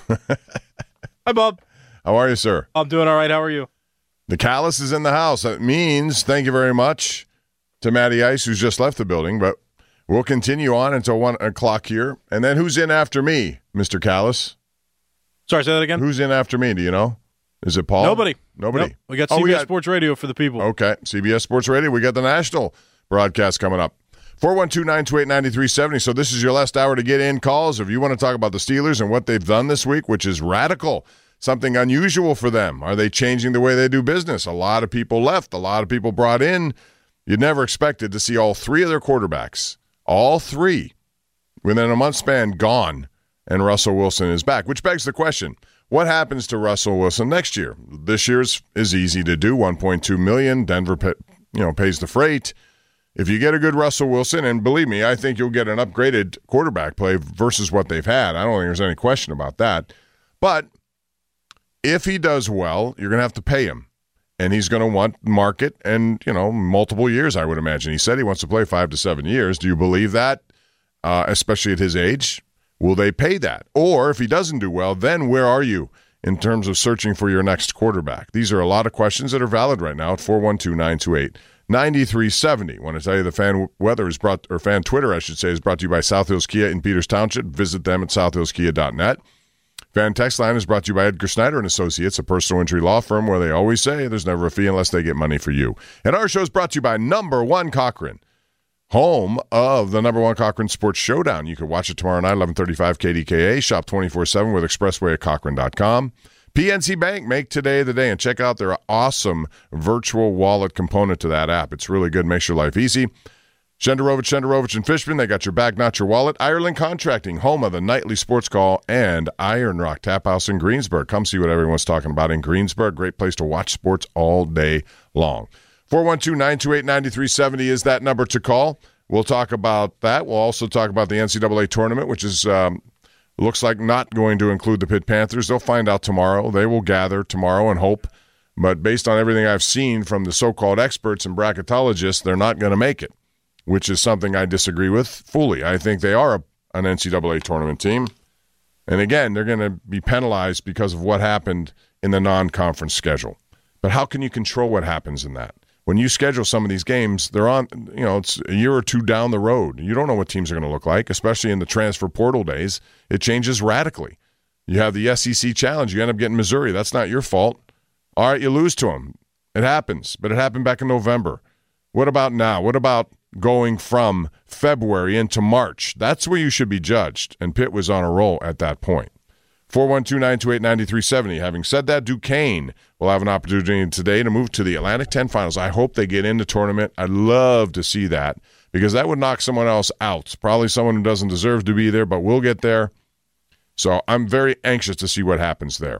Hi, Bob. How are you, sir? I'm doing all right. How are you? The Callis is in the house. That means thank you very much to Matty Ice, who's just left the building, but we'll continue on until 1 o'clock here. And then who's in after me, Mr. Callis? Sorry, say that again? Who's in after me? Do you know? Is it Paul? Nobody. Nobody. Nope. We got CBS Sports Radio for the people. Okay. CBS Sports Radio. We got the national broadcast coming up. 412-928-9370. So this is your last hour to get in calls. If you want to talk about the Steelers and what they've done this week, which is radical, something unusual for them. Are they changing the way they do business? A lot of people left. A lot of people brought in. You'd never expected to see all three of their quarterbacks. All three, within a month span, gone, and Russell Wilson is back, which begs the question, what happens to Russell Wilson next year? This year's is easy to do, $1.2 million. Denver pays the freight. If you get a good Russell Wilson, and believe me, I think you'll get an upgraded quarterback play versus what they've had. I don't think there's any question about that. But if he does well, you're going to have to pay him. And he's going to want market and, multiple years, I would imagine. He said he wants to play 5 to 7 years. Do you believe that, especially at his age? Will they pay that? Or if he doesn't do well, then where are you in terms of searching for your next quarterback? These are a lot of questions that are valid right now at 412-928-9370. I want to tell you the fan weather is fan Twitter, I should say, is brought to you by South Hills Kia in Peters Township. Visit them at southhillskia.net. Fan Text Line is brought to you by Edgar Snyder & Associates, a personal injury law firm where they always say there's never a fee unless they get money for you. And our show is brought to you by Number One Cochran, home of the Number One Cochran Sports Showdown. You can watch it tomorrow night, 11:35 KDKA. Shop 24/7 with Expressway at Cochran.com. PNC Bank, make today the day, and check out their awesome virtual wallet component to that app. It's really good, makes your life easy. Shenderovich and Fishman, they got your back, not your wallet. Ireland Contracting, home of the Nightly Sports Call, and Iron Rock Tap House in Greensburg. Come see what everyone's talking about in Greensburg. Great place to watch sports all day long. 412-928-9370 is that number to call. We'll talk about that. We'll also talk about the NCAA tournament, which is looks like not going to include the Pitt Panthers. They'll find out tomorrow. They will gather tomorrow and hope. But based on everything I've seen from the so-called experts and bracketologists, they're not going to make it, which is something I disagree with fully. I think they are an NCAA tournament team. And again, they're going to be penalized because of what happened in the non-conference schedule. But how can you control what happens in that? When you schedule some of these games, they're on, it's a year or two down the road. You don't know what teams are going to look like, especially in the transfer portal days. It changes radically. You have the SEC Challenge. You end up getting Missouri. That's not your fault. All right, you lose to them. It happens, but it happened back in November. What about now? What about going from February into March? That's where you should be judged, and Pitt was on a roll at that point. 412-928-9370. Having said that, Duquesne will have an opportunity today to move to the Atlantic 10 Finals. I hope they get in the tournament. I'd love to see that because that would knock someone else out. Probably someone who doesn't deserve to be there, but will get there. So I'm very anxious to see what happens there.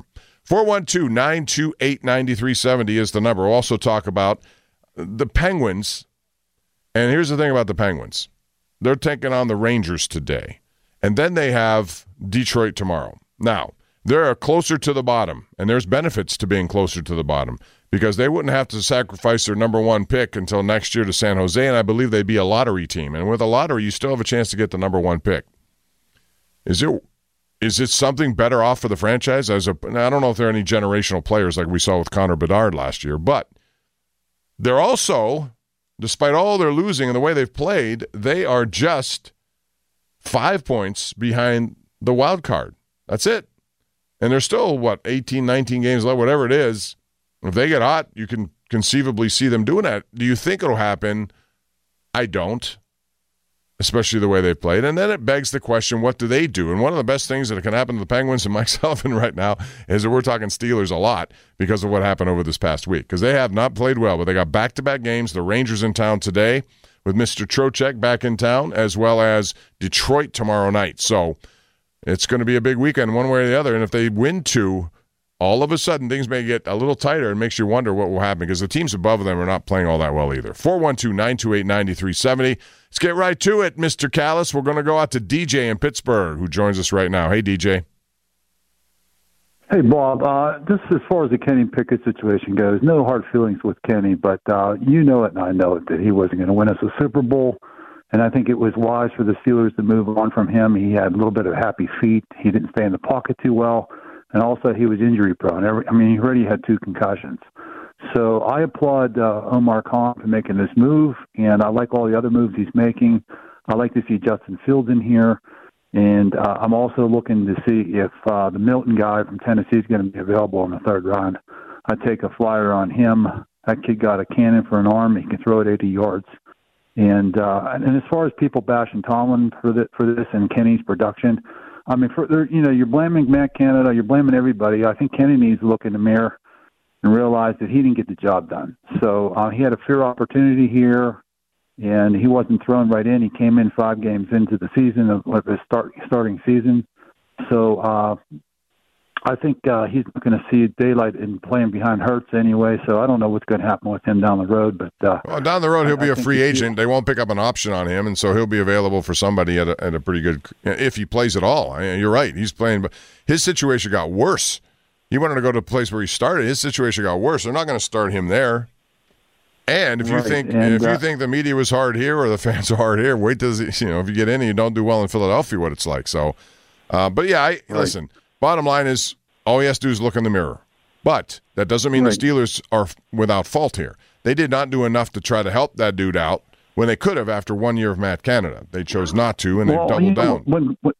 412-928-9370 is the number. We'll also talk about the Penguins. And here's the thing about the Penguins. They're taking on the Rangers today. And then they have Detroit tomorrow. Now, they're closer to the bottom, and there's benefits to being closer to the bottom because they wouldn't have to sacrifice their number one pick until next year to San Jose, and I believe they'd be a lottery team. And with a lottery, you still have a chance to get the number one pick. Is it something better off for the franchise? I don't know if there are any generational players like we saw with Connor Bedard last year, but they're also, despite all their losing and the way they've played, they are just 5 points behind the wild card. That's it. And there's still, 18, 19 games left, whatever it is. If they get hot, you can conceivably see them doing that. Do you think it'll happen? I don't, especially the way they've played. And then it begs the question, what do they do? And one of the best things that can happen to the Penguins and Mike Sullivan right now is that we're talking Steelers a lot because of what happened over this past week. Because they have not played well, but they got back-to-back games. The Rangers in town today with Mr. Trocheck back in town, as well as Detroit tomorrow night. So it's going to be a big weekend one way or the other. And if they win two, all of a sudden things may get a little tighter and makes you wonder what will happen because the teams above them are not playing all that well either. 412-928-9370. Let's get right to it, Mr. Callis. We're going to go out to DJ in Pittsburgh, who joins us right now. Hey, DJ. Hey, Bob. Just as far as the Kenny Pickett situation goes, no hard feelings with Kenny, but you know it and I know it that he wasn't going to win us a Super Bowl. And I think it was wise for the Steelers to move on from him. He had a little bit of happy feet. He didn't stay in the pocket too well. And also he was injury prone. He already had 2 concussions. So I applaud Omar Khan for making this move, and I like all the other moves he's making. I like to see Justin Fields in here. And I'm also looking to see if the Milton guy from Tennessee is going to be available in the 3rd round. I'd take a flyer on him. That kid got a cannon for an arm. He can throw it 80 yards. And as far as people bashing Tomlin for this and Kenny's production, you're blaming Matt Canada, you're blaming everybody. I think Kenny needs to look in the mirror and realize that he didn't get the job done. So he had a fair opportunity here, and he wasn't thrown right in. He came in 5 games into the season of his starting season. So I think he's not going to see daylight in playing behind Hurts anyway, so I don't know what's going to happen with him down the road. But down the road, he'll be a free agent. They won't pick up an option on him, and so he'll be available for somebody at a pretty good – if he plays at all. You're right. He's playing – but his situation got worse. He wanted to go to a place where he started. His situation got worse. They're not going to start him there. And if you think the media was hard here or the fans are hard here, wait till if you get in and you don't do well in Philadelphia, what it's like. So, listen. Bottom line is, all he has to do is look in the mirror. But that doesn't mean the Steelers are without fault here. They did not do enough to try to help that dude out when they could have after 1 year of Matt Canada. They chose not to, and they've doubled down.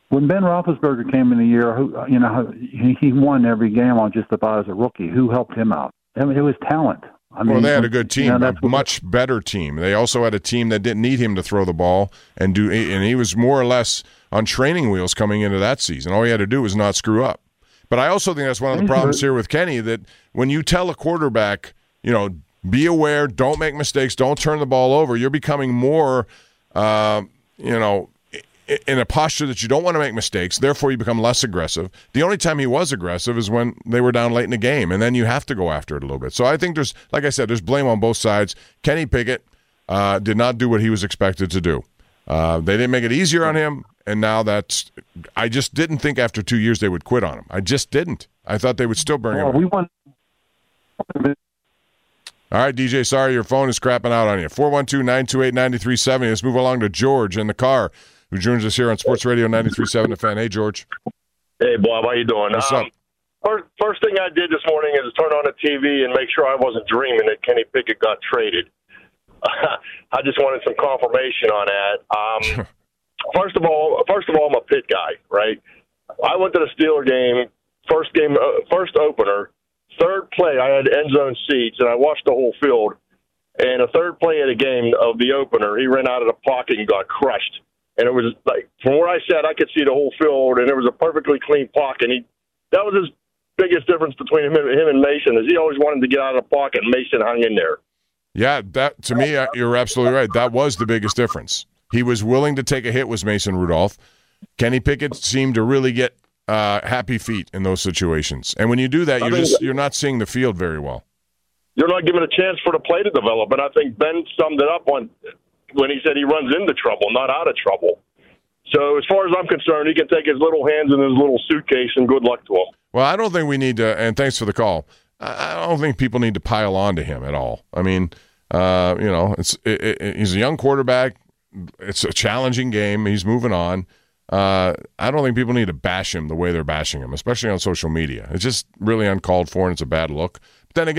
When Ben Roethlisberger came in the year, he won every game on just about as a rookie. Who helped him out? I mean, it was talent. Well, they had a good team, a much better team. They also had a team that didn't need him to throw the ball and he was more or less on training wheels coming into that season. All he had to do was not screw up. But I also think that's one of the problems here with Kenny, that when you tell a quarterback, be aware, don't make mistakes, don't turn the ball over, you're becoming more, in a posture that you don't want to make mistakes, therefore you become less aggressive. The only time he was aggressive is when they were down late in the game, and then you have to go after it a little bit. So I think like I said, there's blame on both sides. Kenny Pickett did not do what he was expected to do. They didn't make it easier on him, and now I just didn't think after 2 years they would quit on him. I just didn't. I thought they would still bring him. All right, DJ, sorry your phone is crapping out on you. 412-928-9370. Let's move along to George in the car, who joins us here on Sports Radio 93.7 The Fan. Hey, George. Hey, Bob. How you doing? What's up? First thing I did this morning is turn on the TV and make sure I wasn't dreaming that Kenny Pickett got traded. I just wanted some confirmation on that. First of all, I'm a Pitt guy, right? I went to the Steeler game, first opener, third play. I had end zone seats, and I watched the whole field. And the third play of the game of the opener, he ran out of the pocket and got crushed. And it was like, from where I sat, I could see the whole field, and it was a perfectly clean pocket. That was his biggest difference between him and Mason, is he always wanted to get out of the pocket, and Mason hung in there. Yeah, to me, you're absolutely right. That was the biggest difference. He was willing to take a hit with Mason Rudolph. Kenny Pickett seemed to really get happy feet in those situations. And when you do that, you're not seeing the field very well. You're not giving a chance for the play to develop. And I think Ben summed it up when he said he runs into trouble, not out of trouble. So as far as I'm concerned, he can take his little hands in his little suitcase, and good luck to him. Well, I don't think we need to, and thanks for the call, I don't think people need to pile on to him at all. I mean, he's a young quarterback. It's a challenging game. He's moving on. I don't think people need to bash him the way they're bashing him, especially on social media. It's just really uncalled for, and it's a bad look. But then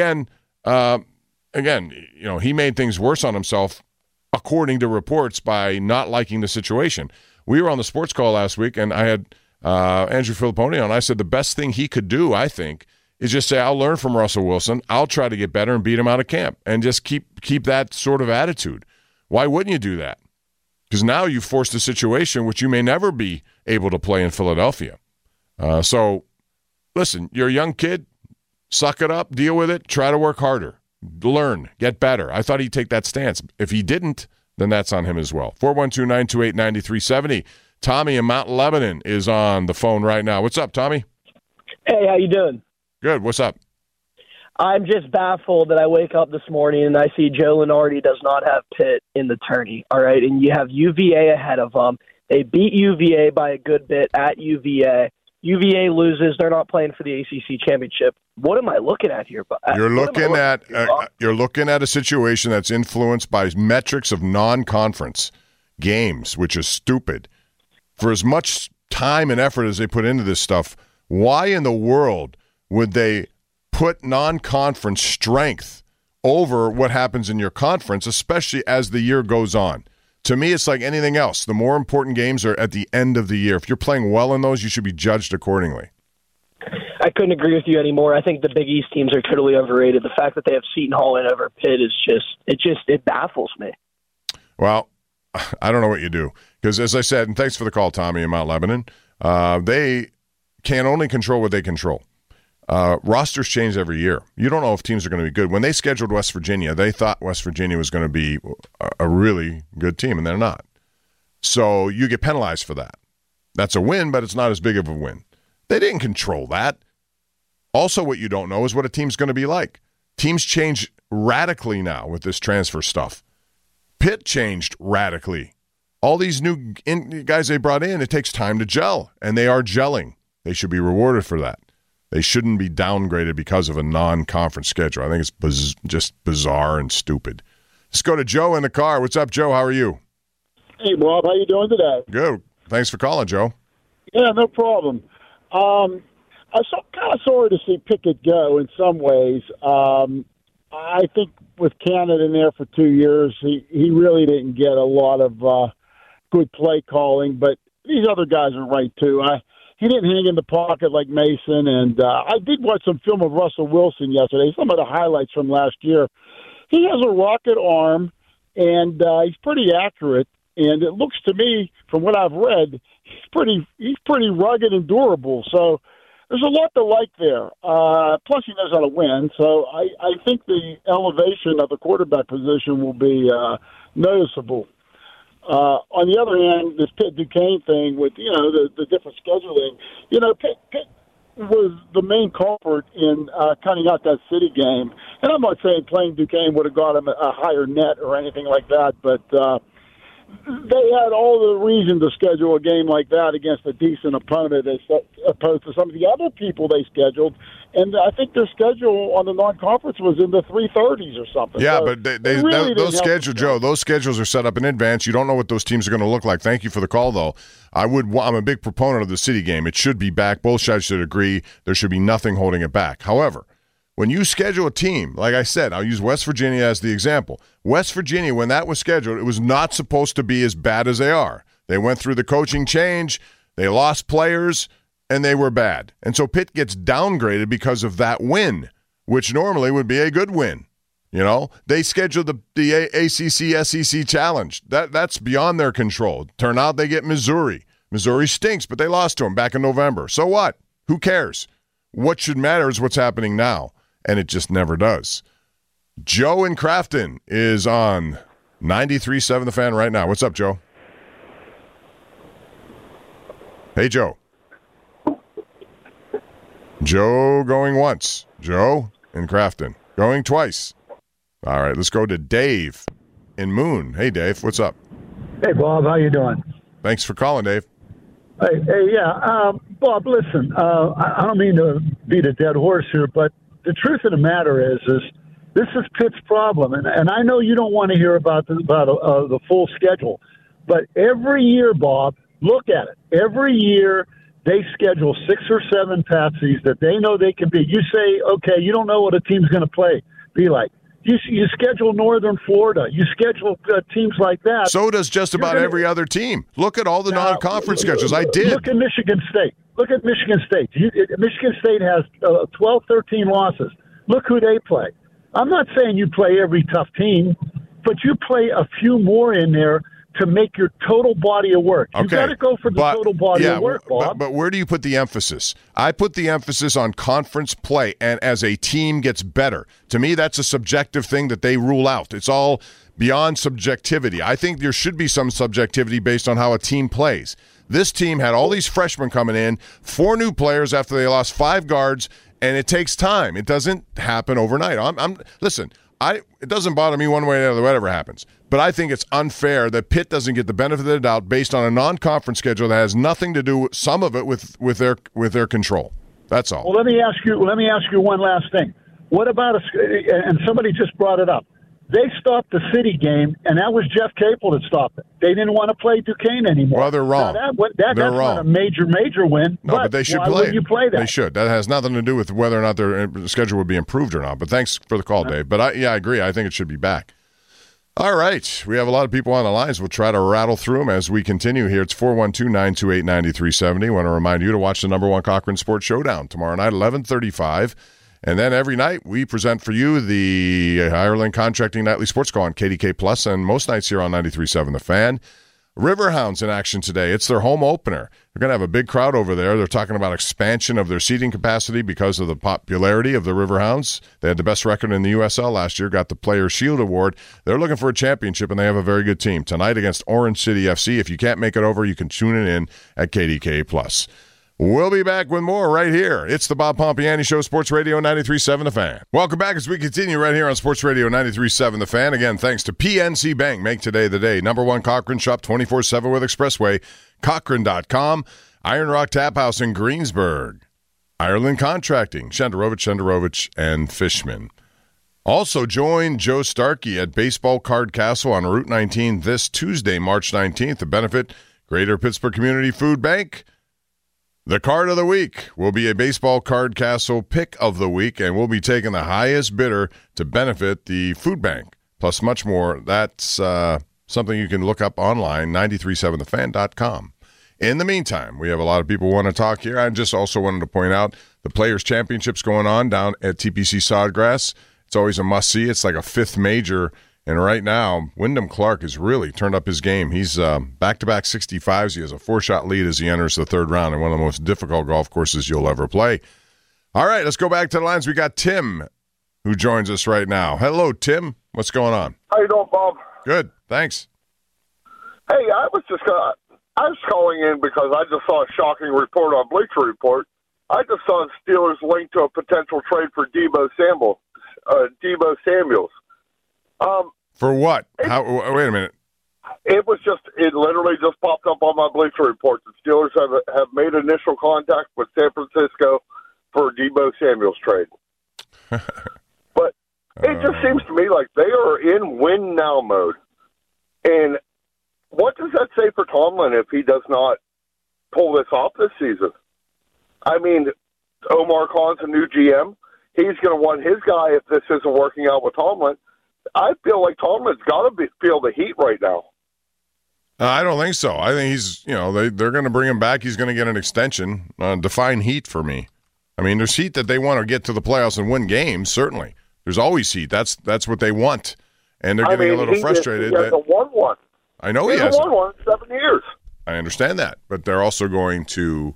again, he made things worse on himself, according to reports, by not liking the situation. We were on the sports call last week, and I had Andrew Filipponi on. I said the best thing he could do, I think, is just say, I'll learn from Russell Wilson. I'll try to get better and beat him out of camp, and just keep that sort of attitude. Why wouldn't you do that? Because now you've forced a situation which you may never be able to play in Philadelphia. So, listen, you're a young kid. Suck it up. Deal with it. Try to work harder. Learn. Get better. I thought he'd take that stance. If he didn't, then that's on him as well. 412-928-9370. Tommy in Mount Lebanon is on the phone right now. What's up, Tommy? Hey, how you doing? Good. What's up? I'm just baffled that I wake up this morning and I see Joe Lunardi does not have Pitt in the tourney, all right? And you have UVA ahead of them. They beat UVA by a good bit at UVA. UVA loses. They're not playing for the ACC championship. What am I looking at here? You're looking at a situation that's influenced by metrics of non-conference games, which is stupid. For as much time and effort as they put into this stuff, why in the world would they put non-conference strength over what happens in your conference, especially as the year goes on? To me, it's like anything else. The more important games are at the end of the year. If you're playing well in those, you should be judged accordingly. I couldn't agree with you anymore. I think the Big East teams are totally overrated. The fact that they have Seton Hall in over Pitt is it baffles me. Well, I don't know what you do. Because as I said, and thanks for the call, Tommy, in Mount Lebanon, they can only control what they control. Rosters change every year. You don't know if teams are going to be good. When they scheduled West Virginia, they thought West Virginia was going to be a really good team, and they're not. So you get penalized for that. That's a win, but it's not as big of a win. They didn't control that. Also, what you don't know is what a team's going to be like. Teams change radically now with this transfer stuff. Pitt changed radically. All these new guys they brought in, it takes time to gel, and they are gelling. They should be rewarded for that. They shouldn't be downgraded because of a non-conference schedule. I think it's just bizarre and stupid. Let's go to Joe in the car. What's up, Joe? How are you? Hey, Bob. How you doing today? Good. Thanks for calling, Joe. Yeah, no problem. I'm kind of sorry to see Pickett go in some ways. I think with Canada in there for 2 years, he really didn't get a lot of good play calling. But these other guys are right too. He didn't hang in the pocket like Mason, and I did watch some film of Russell Wilson yesterday. Some of the highlights from last year. He has a rocket arm, and he's pretty accurate. And it looks to me, from what I've read, he's pretty rugged and durable. So there's a lot to like there. Plus, he knows how to win. So I think the elevation of the quarterback position will be noticeable. On the other hand, this Pitt Duquesne thing with, the different scheduling, Pitt was the main culprit in cutting out that city game. And I'm not saying playing Duquesne would have got him a higher net or anything like that, but they had all the reason to schedule a game like that against a decent opponent as opposed to some of the other people they scheduled. And I think their schedule on the non-conference was in the 330s or something. Yeah, so but those schedules, Joe, those schedules are set up in advance. You don't know what those teams are going to look like. Thank you for the call, though. I'm a big proponent of the city game. It should be back. Both sides should agree. There should be nothing holding it back. However, when you schedule a team, like I said, I'll use West Virginia as the example. West Virginia, when that was scheduled, it was not supposed to be as bad as they are. They went through the coaching change, they lost players, and they were bad. And so Pitt gets downgraded because of that win, which normally would be a good win. They scheduled the ACC SEC challenge. That's beyond their control. Turn out they get Missouri. Missouri stinks, but they lost to them back in November. So what? Who cares? What should matter is what's happening now. And it just never does. Joe in Crafton is on 93.7 The Fan right now. What's up, Joe? Hey, Joe. Joe going once. Joe in Crafton going twice. All right, let's go to Dave in Moon. Hey, Dave, what's up? Hey, Bob, how you doing? Thanks for calling, Dave. Hey, yeah. Bob, listen, I don't mean to beat a dead horse here, but the truth of the matter is this is Pitt's problem, and I know you don't want to hear about the full schedule, but every year, Bob, look at it. Every year they schedule 6 or 7 patsies that they know they can beat. You say, okay, you don't know what a team's going to play. Be like, you schedule Northern Florida. You schedule teams like that. So does just about every other team. Look at all the non-conference schedules. I did. Look at Michigan State. Look at Michigan State. Michigan State has 12, 13 losses. Look who they play. I'm not saying you play every tough team, but you play a few more in there to make your total body of work. You got to go for the total body of work, Bob. But where do you put the emphasis? I put the emphasis on conference play and as a team gets better. To me, that's a subjective thing that they rule out. It's all beyond subjectivity. I think there should be some subjectivity based on how a team plays. This team had all these freshmen coming in, 4 new players after they lost 5 guards, and it takes time. It doesn't happen overnight. Listen, it doesn't bother me one way or the other, whatever happens. But I think it's unfair that Pitt doesn't get the benefit of the doubt based on a non-conference schedule that has nothing to do, some of it, with their control. That's all. Well, let me ask you one last thing. What about and somebody just brought it up. They stopped the city game, and that was Jeff Capel that stopped it. They didn't want to play Duquesne anymore. Well, they're wrong. Now that's wrong. Not a major win. No, but they should why play. Why you play that? They should. That has nothing to do with whether or not their schedule would be improved or not. But thanks for the call, Dave. But I agree. I think it should be back. All right. We have a lot of people on the lines. We'll try to rattle through them as we continue here. It's 412-928-9370. I want to remind you to watch the #1 Cochran Sports Showdown tomorrow night, 11:35. And then every night we present for you the Ireland Contracting Nightly Sports Call on KDK Plus, and most nights here on 93.7 The Fan. Riverhounds in action today. It's their home opener. They're going to have a big crowd over there. They're talking about expansion of their seating capacity because of the popularity of the Riverhounds. They had the best record in the USL last year, got the Players' Shield Award. They're looking for a championship, and they have a very good team. Tonight against Orange City FC. If you can't make it over, you can tune it in at KDK Plus. We'll be back with more right here. It's the Bob Pompiani Show, Sports Radio 93.7 The Fan. Welcome back as we continue right here on Sports Radio 93.7 The Fan. Again, thanks to PNC Bank. Make today the day. #1 Cochran Shop 24/7 with Expressway. Cochran.com. Iron Rock Tap House in Greensburg. Ireland Contracting. Shenderovich, and Fishman. Also join Joe Starkey at Baseball Card Castle on Route 19 this Tuesday, March 19th, to benefit Greater Pittsburgh Community Food Bank. The card of the week will be a Baseball Card Castle pick of the week, and we'll be taking the highest bidder to benefit the food bank, plus much more. That's something you can look up online, 937thefan.com. In the meantime, we have a lot of people who want to talk here. I just also wanted to point out the Players' Championships going on down at TPC Sawgrass. It's always a must-see. It's like a fifth major. And right now, Wyndham Clark has really turned up his game. He's back-to-back 65s. He has a 4-shot lead as he enters the third round in one of the most difficult golf courses you'll ever play. All right, let's go back to the lines. We got Tim who joins us right now. Hello, Tim. What's going on? How you doing, Bob? Good, thanks. Hey, I was calling in because I just saw a shocking report on Bleacher Report. I just saw the Steelers linked to a potential trade for Deebo Samuels. For what? Wait a minute. It literally just popped up on my Bleacher Report. The Steelers have made initial contact with San Francisco for Deebo Samuels trade. But it just seems to me like they are in win now mode. And what does that say for Tomlin if he does not pull this off this season? I mean, Omar Khan's a new GM. He's going to want his guy if this isn't working out with Tomlin. I feel like Tomlin's got to feel the heat right now. I don't think so. I think he's, they're going to bring him back. He's going to get an extension. Define heat for me. I mean, there's heat that they want to get to the playoffs and win games, certainly. There's always heat. That's what they want. And they're getting a little frustrated. He hasn't won one. I know he hasn't won one in 7 years. I understand that. But they're also going to,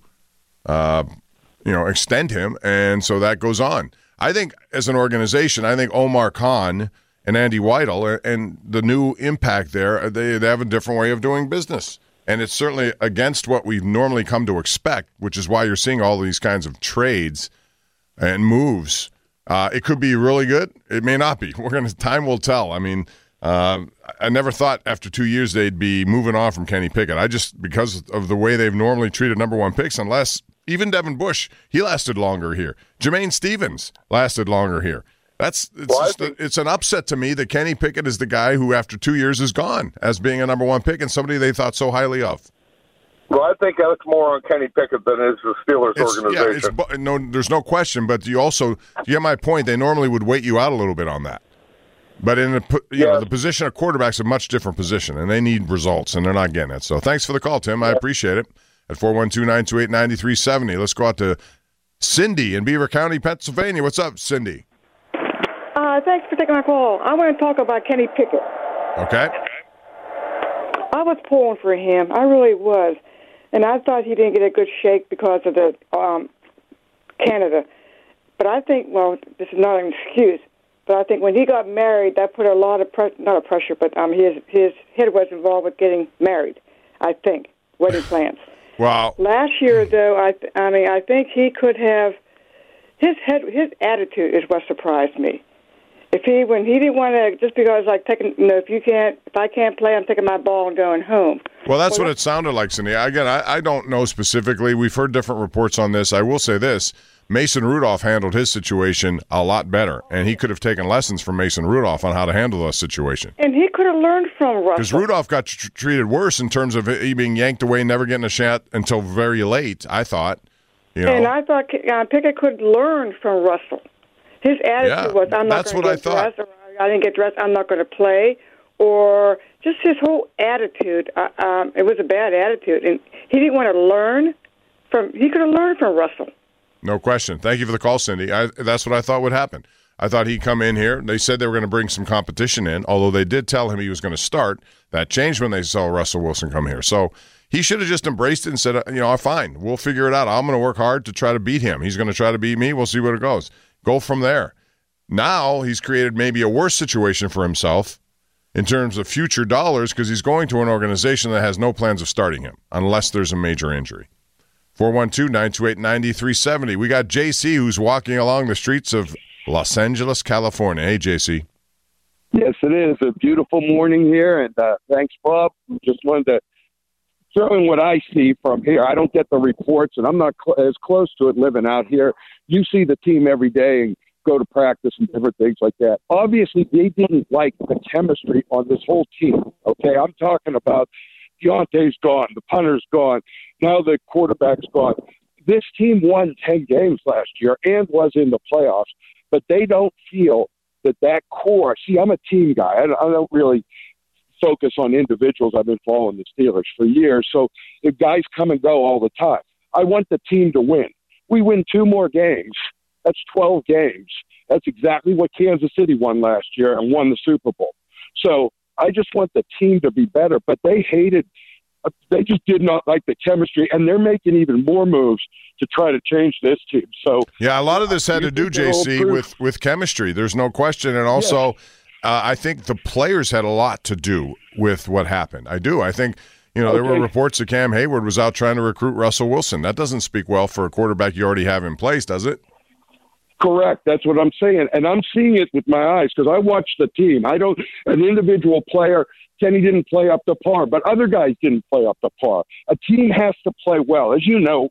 extend him, and so that goes on. I think as an organization, Omar Khan and Andy Weidel and the new impact there, they have a different way of doing business. And it's certainly against what we've normally come to expect, which is why you're seeing all these kinds of trades and moves. It could be really good. It may not be. Time will tell. I mean, I never thought after 2 years they'd be moving on from Kenny Pickett. Because of the way they've normally treated number one picks, unless even Devin Bush, he lasted longer here. Jermaine Stevens lasted longer here. It's an upset to me that Kenny Pickett is the guy who, after 2 years, is gone as being a number one pick and somebody they thought so highly of. Well, I think that's more on Kenny Pickett than it is the Steelers organization. Yeah, there's no question. But you get my point. They normally would wait you out a little bit on that. But in the position of quarterback's a much different position, and they need results, and they're not getting it. So thanks for the call, Tim. I appreciate it. At 412-928-9370. Let's go out to Cindy in Beaver County, Pennsylvania. What's up, Cindy? Thanks for taking my call. I want to talk about Kenny Pickett. Okay. I was pulling for him. I really was. And I thought he didn't get a good shake because of the Canada. But I think, this is not an excuse, but I think when he got married, that put a lot of pressure, not a pressure, but his head was involved with getting married, I think, wedding plans. Wow. Last year, though, I think he could have, his attitude is what surprised me. When he didn't want to, just because if I can't play, I'm taking my ball and going home. Well, that's what it sounded like, Cindy. Again, I don't know specifically. We've heard different reports on this. I will say this. Mason Rudolph handled his situation a lot better, and he could have taken lessons from Mason Rudolph on how to handle a situation. And he could have learned from Russell. Because Rudolph got treated worse in terms of he being yanked away, never getting a shot until very late, I thought. And I thought Pickett could learn from Russell. His attitude was, I'm not going to get dressed, or I didn't get dressed, I'm not going to play, or just his whole attitude. It was a bad attitude, and he didn't want to learn he could have learned from Russell. No question. Thank you for the call, Cindy. That's what I thought would happen. I thought he'd come in here. They said they were going to bring some competition in, although they did tell him he was going to start. That changed when they saw Russell Wilson come here. So he should have just embraced it and said, fine, we'll figure it out. I'm going to work hard to try to beat him. He's going to try to beat me. We'll see where it goes. Go from there. Now he's created maybe a worse situation for himself in terms of future dollars because he's going to an organization that has no plans of starting him unless there's a major injury. 412-928-9370. We got JC who's walking along the streets of Los Angeles, California. Hey, JC. Yes, it is a beautiful morning here, and thanks, Bob. Just wanted to throw in what I see from here. I don't get the reports, and I'm not as close to it living out here. You see the team every day and go to practice and different things like that. Obviously, they didn't like the chemistry on this whole team, okay? I'm talking about Deontay's gone, the punter's gone, now the quarterback's gone. This team won 10 games last year and was in the playoffs, but they don't feel that core. See, I'm a team guy. I don't really focus on individuals. I've been following the Steelers for years. So if guys come and go all the time, I want the team to win. We win 2 more games. That's 12 games. That's exactly what Kansas City won last year and won the Super Bowl. So I just want the team to be better, but they just did not like the chemistry, and they're making even more moves to try to change this team. So yeah, a lot of this had to do, JC, with chemistry. There's no question. And also, I think the players had a lot to do with what happened. I do. I think, there were reports that Cam Hayward was out trying to recruit Russell Wilson. That doesn't speak well for a quarterback you already have in place, does it? Correct. That's what I'm saying. And I'm seeing it with my eyes because I watch the team. An individual player, Kenny didn't play up to par, but other guys didn't play up to par. A team has to play well, as you know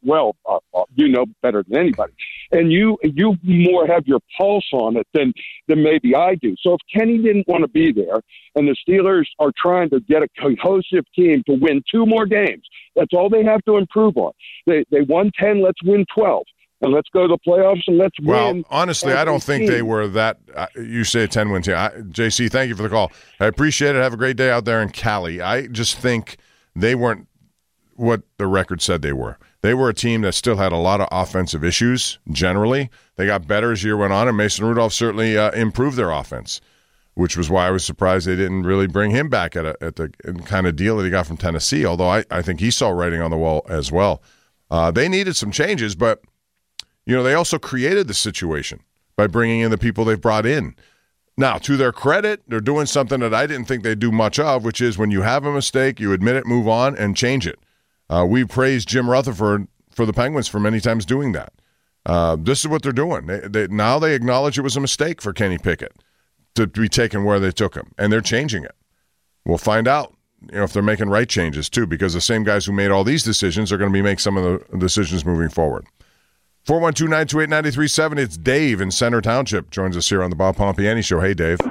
better than anybody. And you more have your pulse on it than maybe I do. So if Kenny didn't want to be there and the Steelers are trying to get a cohesive team to win 2 more games, that's all they have to improve on. They won 10, let's win 12. And let's go to the playoffs and let's win. Well, honestly, I don't think they were that. You say a 10-win team. JC, thank you for the call. I appreciate it. Have a great day out there in Cali. I just think they weren't what the record said they were. They were a team that still had a lot of offensive issues generally. They got better as the year went on, and Mason Rudolph certainly improved their offense, which was why I was surprised they didn't really bring him back at the kind of deal that he got from Tennessee, although I think he saw writing on the wall as well. They needed some changes, but they also created the situation by bringing in the people they've brought in. Now, to their credit, they're doing something that I didn't think they'd do much of, which is when you have a mistake, you admit it, move on, and change it. We praised Jim Rutherford for the Penguins for many times doing that. This is what they're doing. Now they acknowledge it was a mistake for Kenny Pickett to be taken where they took him, and they're changing it. We'll find out if they're making right changes, too, because the same guys who made all these decisions are going to be making some of the decisions moving forward. 412-928-9370. It's Dave in Center Township. Joins us here on the Bob Pompiani Show. Hey, Dave.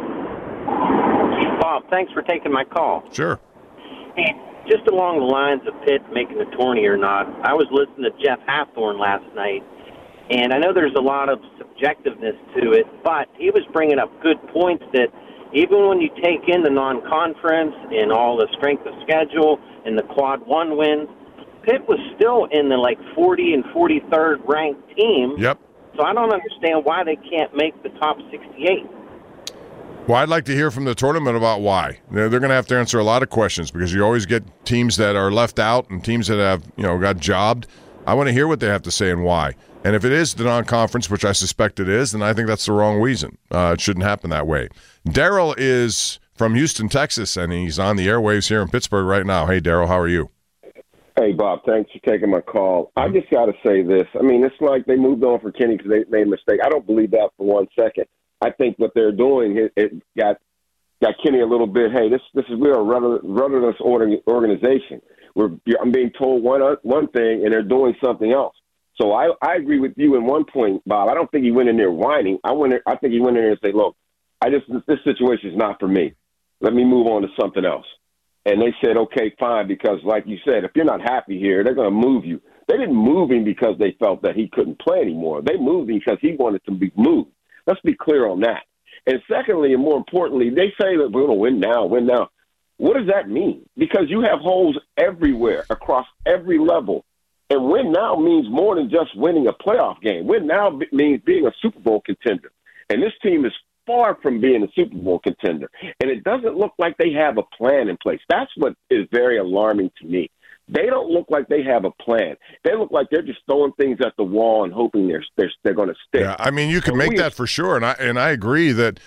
Bob, thanks for taking my call. Sure. Hey, just along the lines of Pitt making the tourney or not, I was listening to Jeff Hathorn last night, and I know there's a lot of subjectiveness to it, but he was bringing up good points that even when you take in the non-conference and all the strength of schedule and the quad 1 wins, Pitt was still in the 40 and 43rd ranked team. Yep. So I don't understand why they can't make the top 68. Well, I'd like to hear from the tournament about why. They're going to have to answer a lot of questions because you always get teams that are left out and teams that have got jobbed. I want to hear what they have to say and why. And if it is the non-conference, which I suspect it is, then I think that's the wrong reason. It shouldn't happen that way. Daryl is from Houston, Texas, and he's on the airwaves here in Pittsburgh right now. Hey, Daryl, how are you? Hey, Bob, thanks for taking my call. I just got to say this. I mean, it's like they moved on for Kenny because they made a mistake. I don't believe that for 1 second. I think what they're doing, it got Kenny a little bit, hey, we're a rudderless organization. I'm being told one thing, and they're doing something else. So I agree with you in one point, Bob. I don't think he went in there whining. I think he went in there and said, look, this situation is not for me. Let me move on to something else. And they said, okay, fine, because like you said, if you're not happy here, they're going to move you. They didn't move him because they felt that he couldn't play anymore. They moved him because he wanted to be moved. Let's be clear on that. And secondly, and more importantly, they say that we're going to win now. What does that mean? Because you have holes everywhere, across every level. And win now means more than just winning a playoff game. Win now means being a Super Bowl contender. And this team is far from being a Super Bowl contender. And it doesn't look like they have a plan in place. That's what is very alarming to me. They don't look like they have a plan. They look like they're just throwing things at the wall and hoping they're going to stick. Yeah, I mean, you can make that for sure, and I agree that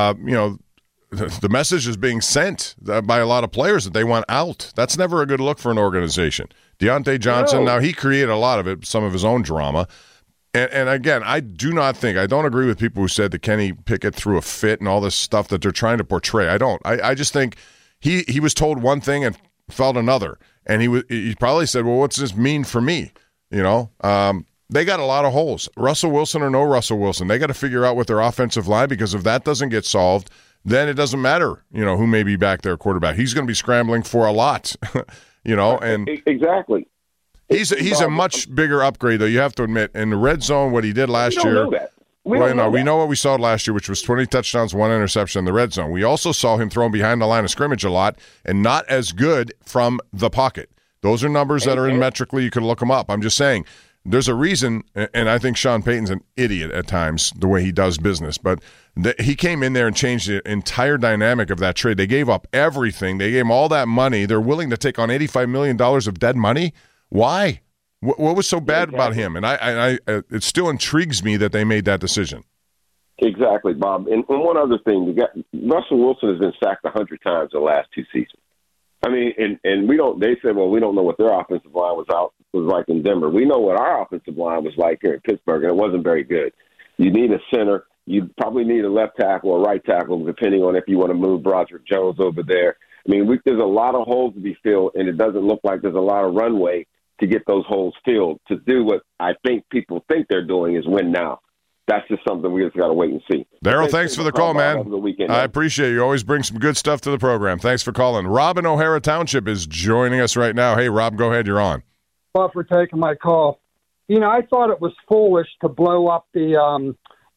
the message is being sent by a lot of players that they want out. That's never a good look for an organization. Deontay Johnson, now he created a lot of it, some of his own drama. And again, I don't agree with people who said that Kenny Pickett threw a fit and all this stuff that they're trying to portray. I don't. I just think he was told one thing and felt another. And he probably said, well, what's this mean for me? They got a lot of holes. Russell Wilson or no Russell Wilson, they got to figure out what their offensive line, because if that doesn't get solved, then it doesn't matter, who may be back there quarterback. He's going to be scrambling for a lot, and exactly. He's a much bigger upgrade, though, you have to admit. In the red zone, what he did last year. Know that. we know what we saw last year, which was 20 touchdowns, 1 interception in the red zone. We also saw him throwing behind the line of scrimmage a lot and not as good from the pocket. Those are numbers that are in metrically. You can look them up. I'm just saying there's a reason, and I think Sean Payton's an idiot at times, the way he does business, but he came in there and changed the entire dynamic of that trade. They gave up everything. They gave him all that money. They're willing to take on $85 million of dead money. Why? What was so bad about him? And I it still intrigues me that they made that decision. Exactly, Bob. And one other thing, Russell Wilson has been sacked 100 times the last 2 seasons. I mean, and we don't. They said, well, we don't know what their offensive line was like in Denver. We know what our offensive line was like here in Pittsburgh, and it wasn't very good. You need a center. You probably need a left tackle or right tackle, depending on if you want to move Broderick Jones over there. I mean, there's a lot of holes to be filled, and it doesn't look like there's a lot of runway to get those holes filled. To do what I think people think they're doing is win now. That's just something we just got to wait and see. Daryl, thanks for the call, man. I appreciate it. You always bring some good stuff to the program. Thanks for calling. Rob in O'Hara Township is joining us right now. Hey, Rob, go ahead. You're on. Well, for taking my call. You know, I thought it was foolish to blow up the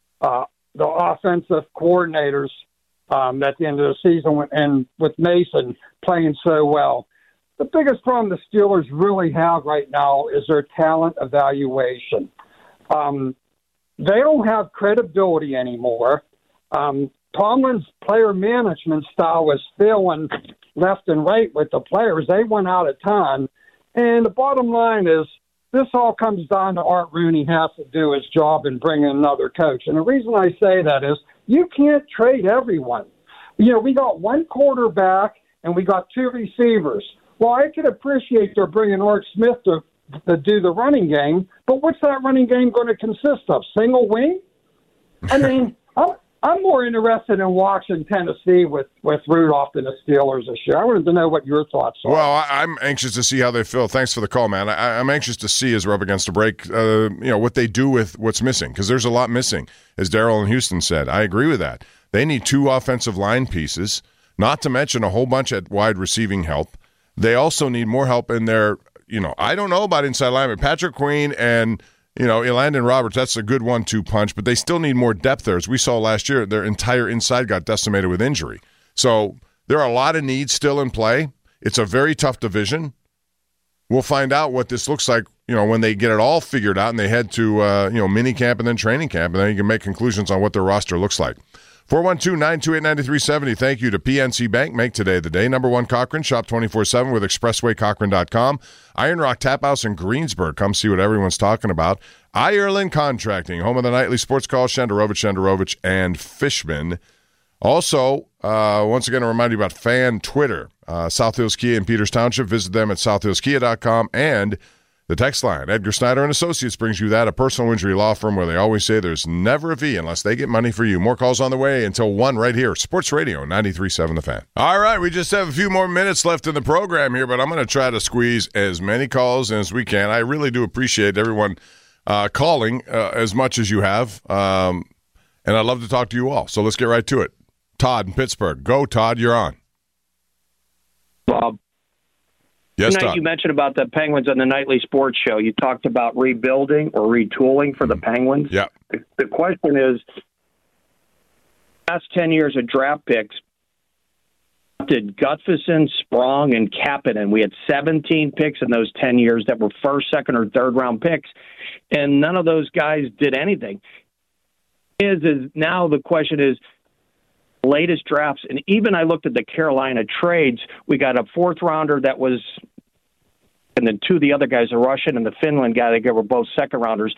offensive coordinators at the end of the season and with Mason playing so well. The biggest problem the Steelers really have right now is their talent evaluation. They don't have credibility anymore. Tomlin's player management style was failing left and right with the players. They went out of time. And the bottom line is this all comes down to Art Rooney has to do his job and bring in another coach. And the reason I say that is you can't trade everyone. You know, we got one quarterback and we got 2 receivers. Well, I could appreciate they're bringing Art Smith to do the running game, but what's that running game going to consist of? Single wing? I mean, I'm more interested in watching Tennessee with Rudolph than the Steelers this year. I wanted to know what your thoughts are. Well, I'm anxious to see how they feel. Thanks for the call, man. I'm anxious to see as we're up against the break, what they do with what's missing, because there's a lot missing, as Daryl in Houston said. I agree with that. They need 2 offensive line pieces, not to mention a whole bunch at wide receiving help. They also need more help in their, I don't know about inside linemen. Patrick Queen and, Elandon Roberts, that's a good 1-2 punch, but they still need more depth there. As we saw last year, their entire inside got decimated with injury. So there are a lot of needs still in play. It's a very tough division. We'll find out what this looks like, when they get it all figured out and they head to, mini camp and then training camp, and then you can make conclusions on what their roster looks like. 412-928-9370. Thank you to PNC Bank. Make today the day. Number 1 Cochran. Shop 24/7 with ExpresswayCochran.com. Iron Rock Tap House in Greensburg. Come see what everyone's talking about. Ireland Contracting. Home of the nightly sports call. Shenderovich, and Fishman. Also, once again, I remind you about Fan Twitter. South Hills Kia in Peters Township. Visit them at southhillskia.com. And the text line, Edgar Snyder and Associates brings you that, a personal injury law firm where they always say there's never a fee unless they get money for you. More calls on the way until 1 right here. Sports Radio 93.7 The Fan. All right, we just have a few more minutes left in the program here, but I'm going to try to squeeze as many calls in as we can. I really do appreciate everyone calling as much as you have, and I'd love to talk to you all. So let's get right to it. Todd in Pittsburgh. Go, Todd. You're on. Bob. Yes, Tonight you mentioned about the Penguins on the nightly sports show. You talked about rebuilding or retooling for the Penguins. Yeah. The question is, last 10 years of draft picks, did Gutfisson, Sprong, and Kapanen. We had 17 picks in those 10 years that were first, second, or third-round picks, and none of those guys did anything. Now the question is, latest drafts, and even I looked at the Carolina trades, we got a 4th-rounder that was, and then 2 of the other guys, the Russian and the Finland guy, they were both second-rounders.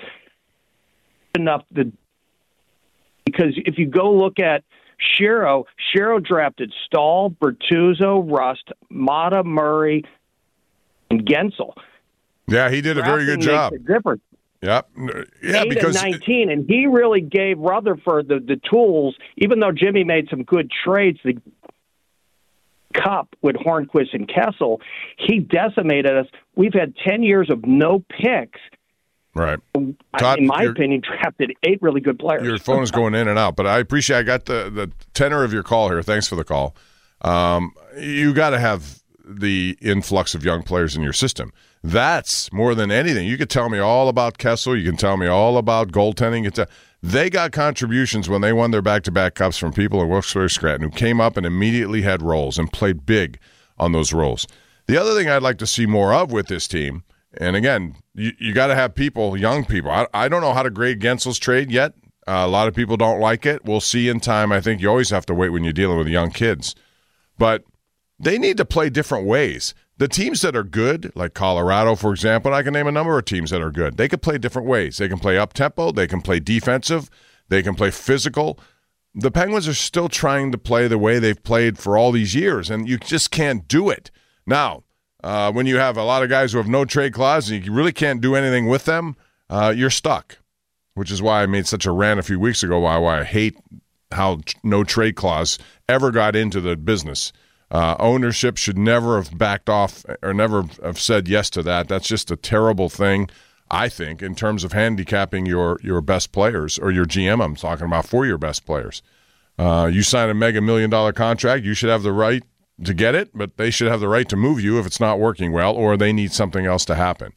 Because if you go look at Shero drafted Stahl, Bertuzzo, Rust, Mata, Murray, and Gensel. Yeah, he did a very good job. Makes a difference. Yep. Yeah, 8 because and 19, and he really gave Rutherford the tools. Even though Jimmy made some good trades, the Cup with Hornquist and Kessel, he decimated us. We've had 10 years of no picks. Right. Todd, in my opinion, drafted 8 really good players. Your phone is going in and out, but I appreciate. I got the tenor of your call here. Thanks for the call. You got to have the influx of young players in your system. That's more than anything. You could tell me all about Kessel. You can tell me all about goaltending. They got contributions when they won their back-to-back cups from people in Wilkes-Barre Scranton who came up and immediately had roles and played big on those roles. The other thing I'd like to see more of with this team, and again, you got to have people, young people. I don't know how to grade Gensel's trade yet. A lot of people don't like it. We'll see in time. I think you always have to wait when you're dealing with young kids. But they need to play different ways. The teams that are good, like Colorado, for example, and I can name a number of teams that are good, they could play different ways. They can play up-tempo. They can play defensive. They can play physical. The Penguins are still trying to play the way they've played for all these years, and you just can't do it. Now, when you have a lot of guys who have no trade clause and you really can't do anything with them, you're stuck, which is why I made such a rant a few weeks ago why I hate how no trade clause ever got into the business. Ownership should never have backed off or never have said yes to that. That's just a terrible thing, I think, in terms of handicapping your best players, or your GM I'm talking about, for your best players. You sign a mega $1 million contract, you should have the right to get it, but they should have the right to move you if it's not working well or they need something else to happen.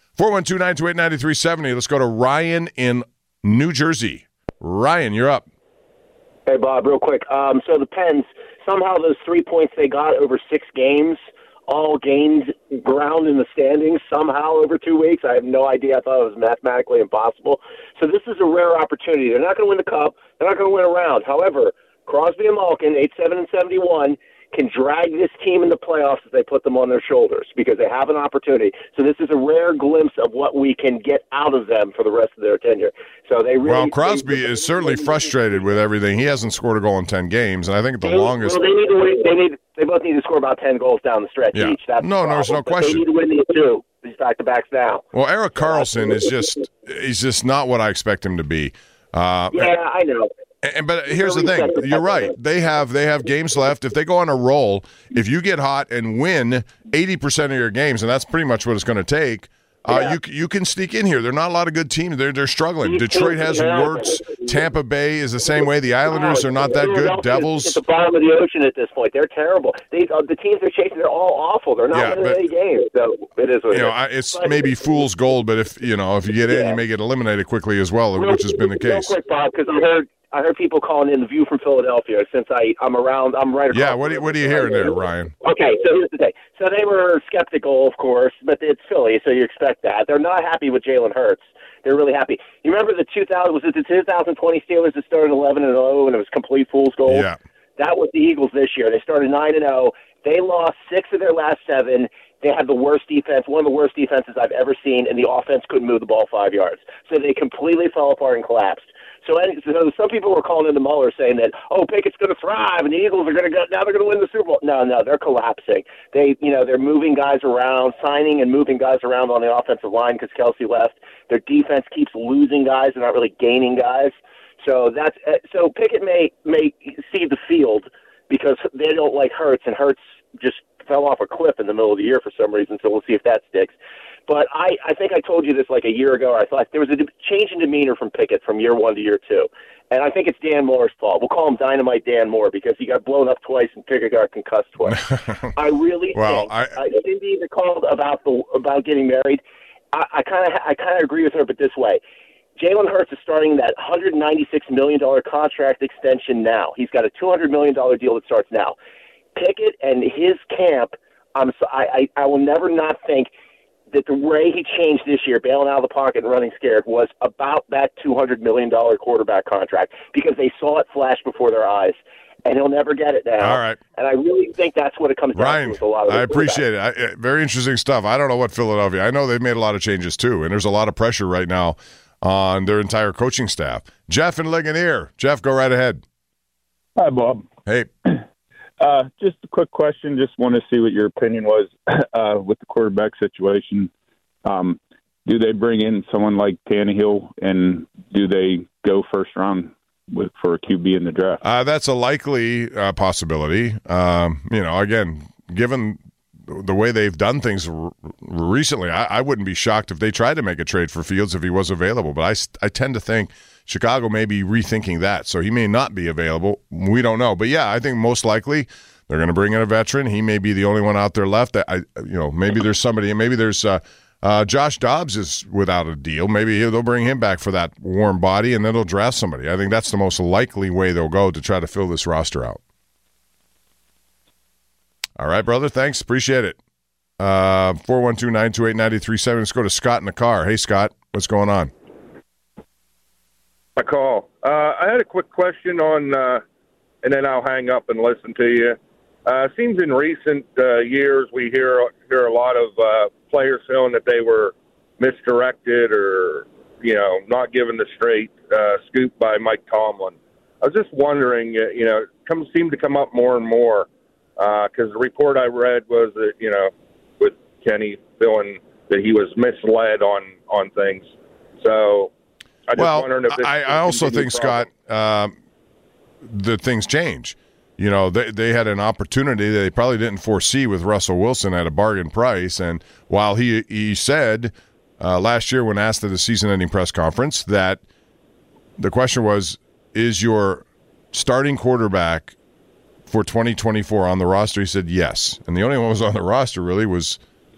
412-928-9370. Let's go to Ryan in New Jersey. Ryan, you're up. Hey, Bob, real quick. So the Pens, somehow those 3 points they got over 6 games all gained ground in the standings somehow over 2 weeks. I have no idea. I thought it was mathematically impossible. So this is a rare opportunity. They're not going to win the Cup. They're not going to win a round. However, Crosby and Malkin, 87-71, can drag this team in the playoffs if they put them on their shoulders because they have an opportunity. So this is a rare glimpse of what we can get out of them for the rest of their tenure. So they really. Well, Crosby is certainly frustrated with everything. He hasn't scored a goal in 10 games, and I think the longest. Well, they both need to score about 10 goals down the stretch each. That's there's no question. They need to win these two. These back-to-backs now. Well, Erik Karlsson is just not what I expect him to be. Yeah, I know. But here's the thing. You're right. They have games left. If they go on a roll, if you get hot and win 80% of your games, and that's pretty much what it's going to take, you can sneak in here. They're not a lot of good teams. They're struggling. Detroit has Wirtz. Tampa Bay is the same way. The Islanders are not that good. Devils. At the bottom of the ocean at this point. They're terrible. The teams they're chasing, they're all awful. They're not winning any games. So it is what it is. It's maybe fool's gold, but if you get in, you may get eliminated quickly as well, which has been the case. Real quick, Bob, because I heard people calling in the View from Philadelphia since I'm around. I'm right across. Yeah, what are you hearing there, Ryan? Okay, so here's the thing. So they were skeptical, of course, but it's Philly, so you expect that. They're not happy with Jalen Hurts. They're really happy. You remember the 2020 Steelers that started 11-0 and it was complete fool's gold? Yeah. That was the Eagles this year. They started 9-0. They lost 6 of their last 7. They had the worst defense, one of the worst defenses I've ever seen, and the offense couldn't move the ball 5 yards. So they completely fell apart and collapsed. So some people were calling into Mueller saying that, Pickett's going to thrive and the Eagles are going to go, now they're going to win the Super Bowl. No, they're collapsing. They're moving guys around, signing and moving guys around on the offensive line because Kelsey left. Their defense keeps losing guys. They're not really gaining guys. So Pickett may see the field because they don't like Hurts, and Hurts just fell off a cliff in the middle of the year for some reason. So we'll see if that sticks. But I think I told you this like a year ago. I thought there was a change in demeanor from Pickett from year 1 to year 2. And I think it's Dan Moore's fault. We'll call him Dynamite Dan Moore because he got blown up twice and Pickett got concussed twice. I really think Cindy that called about getting married, I kind of agree with her, but this way. Jalen Hurts is starting that $196 million contract extension now. He's got a $200 million deal that starts now. Pickett and his camp, I will never not think that the way he changed this year, bailing out of the pocket and running scared, was about that $200 million quarterback contract because they saw it flash before their eyes, and he'll never get it now. All right. And I really think that's what it comes down to with a lot of I appreciate it. Very interesting stuff. I don't know what Philadelphia – I know they've made a lot of changes too, and there's a lot of pressure right now on their entire coaching staff. Jeff and Ligonier. Jeff, go right ahead. Hi, Bob. Hey. Just a quick question. Just want to see what your opinion was with the quarterback situation. Do they bring in someone like Tannehill, and do they go first round for a QB in the draft? That's a likely possibility. Again, given the way they've done things recently, I wouldn't be shocked if they tried to make a trade for Fields if he was available. But I tend to think Chicago may be rethinking that, so he may not be available. We don't know. But, yeah, I think most likely they're going to bring in a veteran. He may be the only one out there left. Maybe there's somebody, maybe there's Josh Dobbs is without a deal. Maybe they'll bring him back for that warm body, and then they'll draft somebody. I think that's the most likely way they'll go to try to fill this roster out. All right, brother. Thanks. Appreciate it. 412-928-9370. Let's go to Scott in the car. Hey, Scott. What's going on? My call. I had a quick question on, and then I'll hang up and listen to you. Seems in recent years we hear a lot of players feeling that they were misdirected or, not given the straight scoop by Mike Tomlin. I was just wondering, it seemed to come up more and more because the report I read was that, with Kenny feeling that he was misled on things. So I just wondering if I also think, Scott, that things change. They had an opportunity that they probably didn't foresee with Russell Wilson at a bargain price. And while he said last year when asked at the season-ending press conference that the question was, is your starting quarterback for 2024 on the roster? He said yes. And the only one who was on the roster really was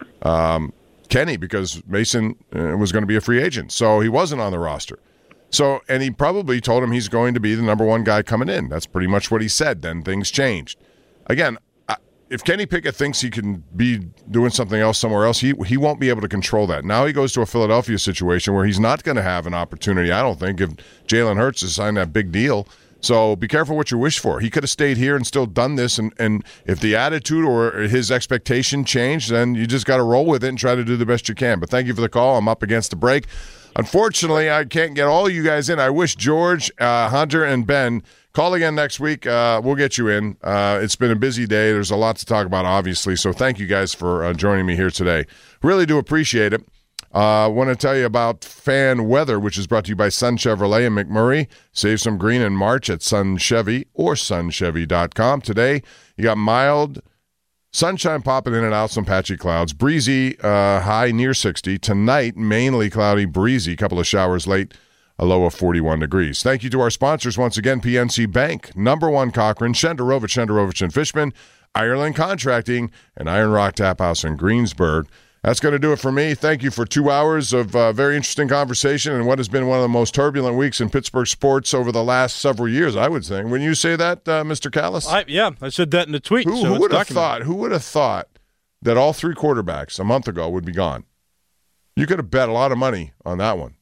Kenny, because Mason was going to be a free agent. So he wasn't on the roster. And he probably told him he's going to be the number one guy coming in. That's pretty much what he said. Then things changed. Again, if Kenny Pickett thinks he can be doing something else somewhere else, he won't be able to control that. Now he goes to a Philadelphia situation where he's not going to have an opportunity, I don't think, if Jalen Hurts has signed that big deal. So be careful what you wish for. He could have stayed here and still done this, and if the attitude or his expectation changed, then you just got to roll with it and try to do the best you can. But thank you for the call. I'm up against the break. Unfortunately, I can't get all of you guys in. I wish George, Hunter, and Ben call again next week. We'll get you in. It's been a busy day. There's a lot to talk about, obviously, so thank you guys for joining me here today. Really do appreciate it. I want to tell you about fan weather, which is brought to you by Sun Chevrolet in McMurray. Save some green in March at Sun Chevy or sunchevy.com. Today, you got mild sunshine popping in and out, some patchy clouds. Breezy, high near 60. Tonight, mainly cloudy, breezy. Couple of showers late, a low of 41 degrees. Thank you to our sponsors once again, PNC Bank, Number One Cochran, Shenderovich and Fishman, Ireland Contracting, and Iron Rock Tap House in Greensburg. That's going to do it for me. Thank you for 2 hours of very interesting conversation and what has been one of the most turbulent weeks in Pittsburgh sports over the last several years, I would think. When you say that, Mr. Callis? I said that in the tweet. Who would have thought that all three quarterbacks a month ago would be gone? You could have bet a lot of money on that one.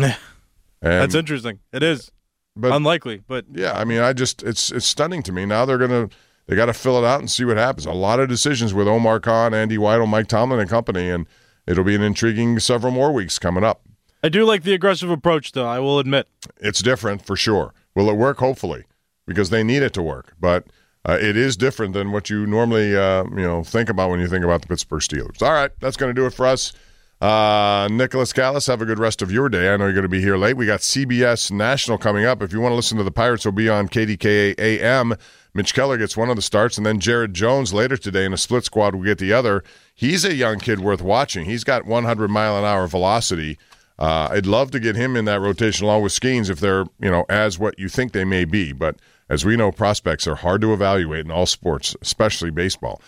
That's interesting. It is. But, unlikely, but yeah, I mean, it's stunning to me. Now they got to fill it out and see what happens. A lot of decisions with Omar Khan, Andy Weidel, Mike Tomlin, and company, and it'll be an intriguing several more weeks coming up. I do like the aggressive approach, though, I will admit. It's different for sure. Will it work? Hopefully, because they need it to work. But it is different than what you normally think about when you think about the Pittsburgh Steelers. All right, that's going to do it for us. Nicholas Callis, have a good rest of your day. I know you're going to be here late. We got CBS National coming up. If you want to listen to the Pirates, will be on KDKA AM. Mitch Keller gets one of the starts, and then Jared Jones later today in a split squad will get the other. He's a young kid worth watching. He's got 100-mile-an-hour velocity. I'd love to get him in that rotation along with Skeens if they're, as what you think they may be. But as we know, prospects are hard to evaluate in all sports, especially baseball.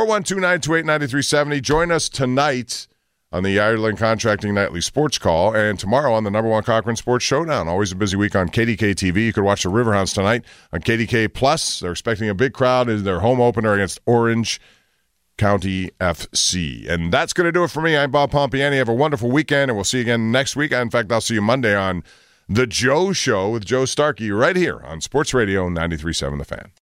412-928-9370. Join us tonight on the Ireland Contracting Nightly Sports Call, and tomorrow on the Number One Cochran Sports Showdown. Always a busy week on KDK TV. You could watch the Riverhounds tonight on KDK Plus. They're expecting a big crowd in their home opener against Orange County FC. And that's going to do it for me. I'm Bob Pompiani. Have a wonderful weekend, and we'll see you again next week. In fact, I'll see you Monday on The Joe Show with Joe Starkey right here on Sports Radio 93.7 The Fan.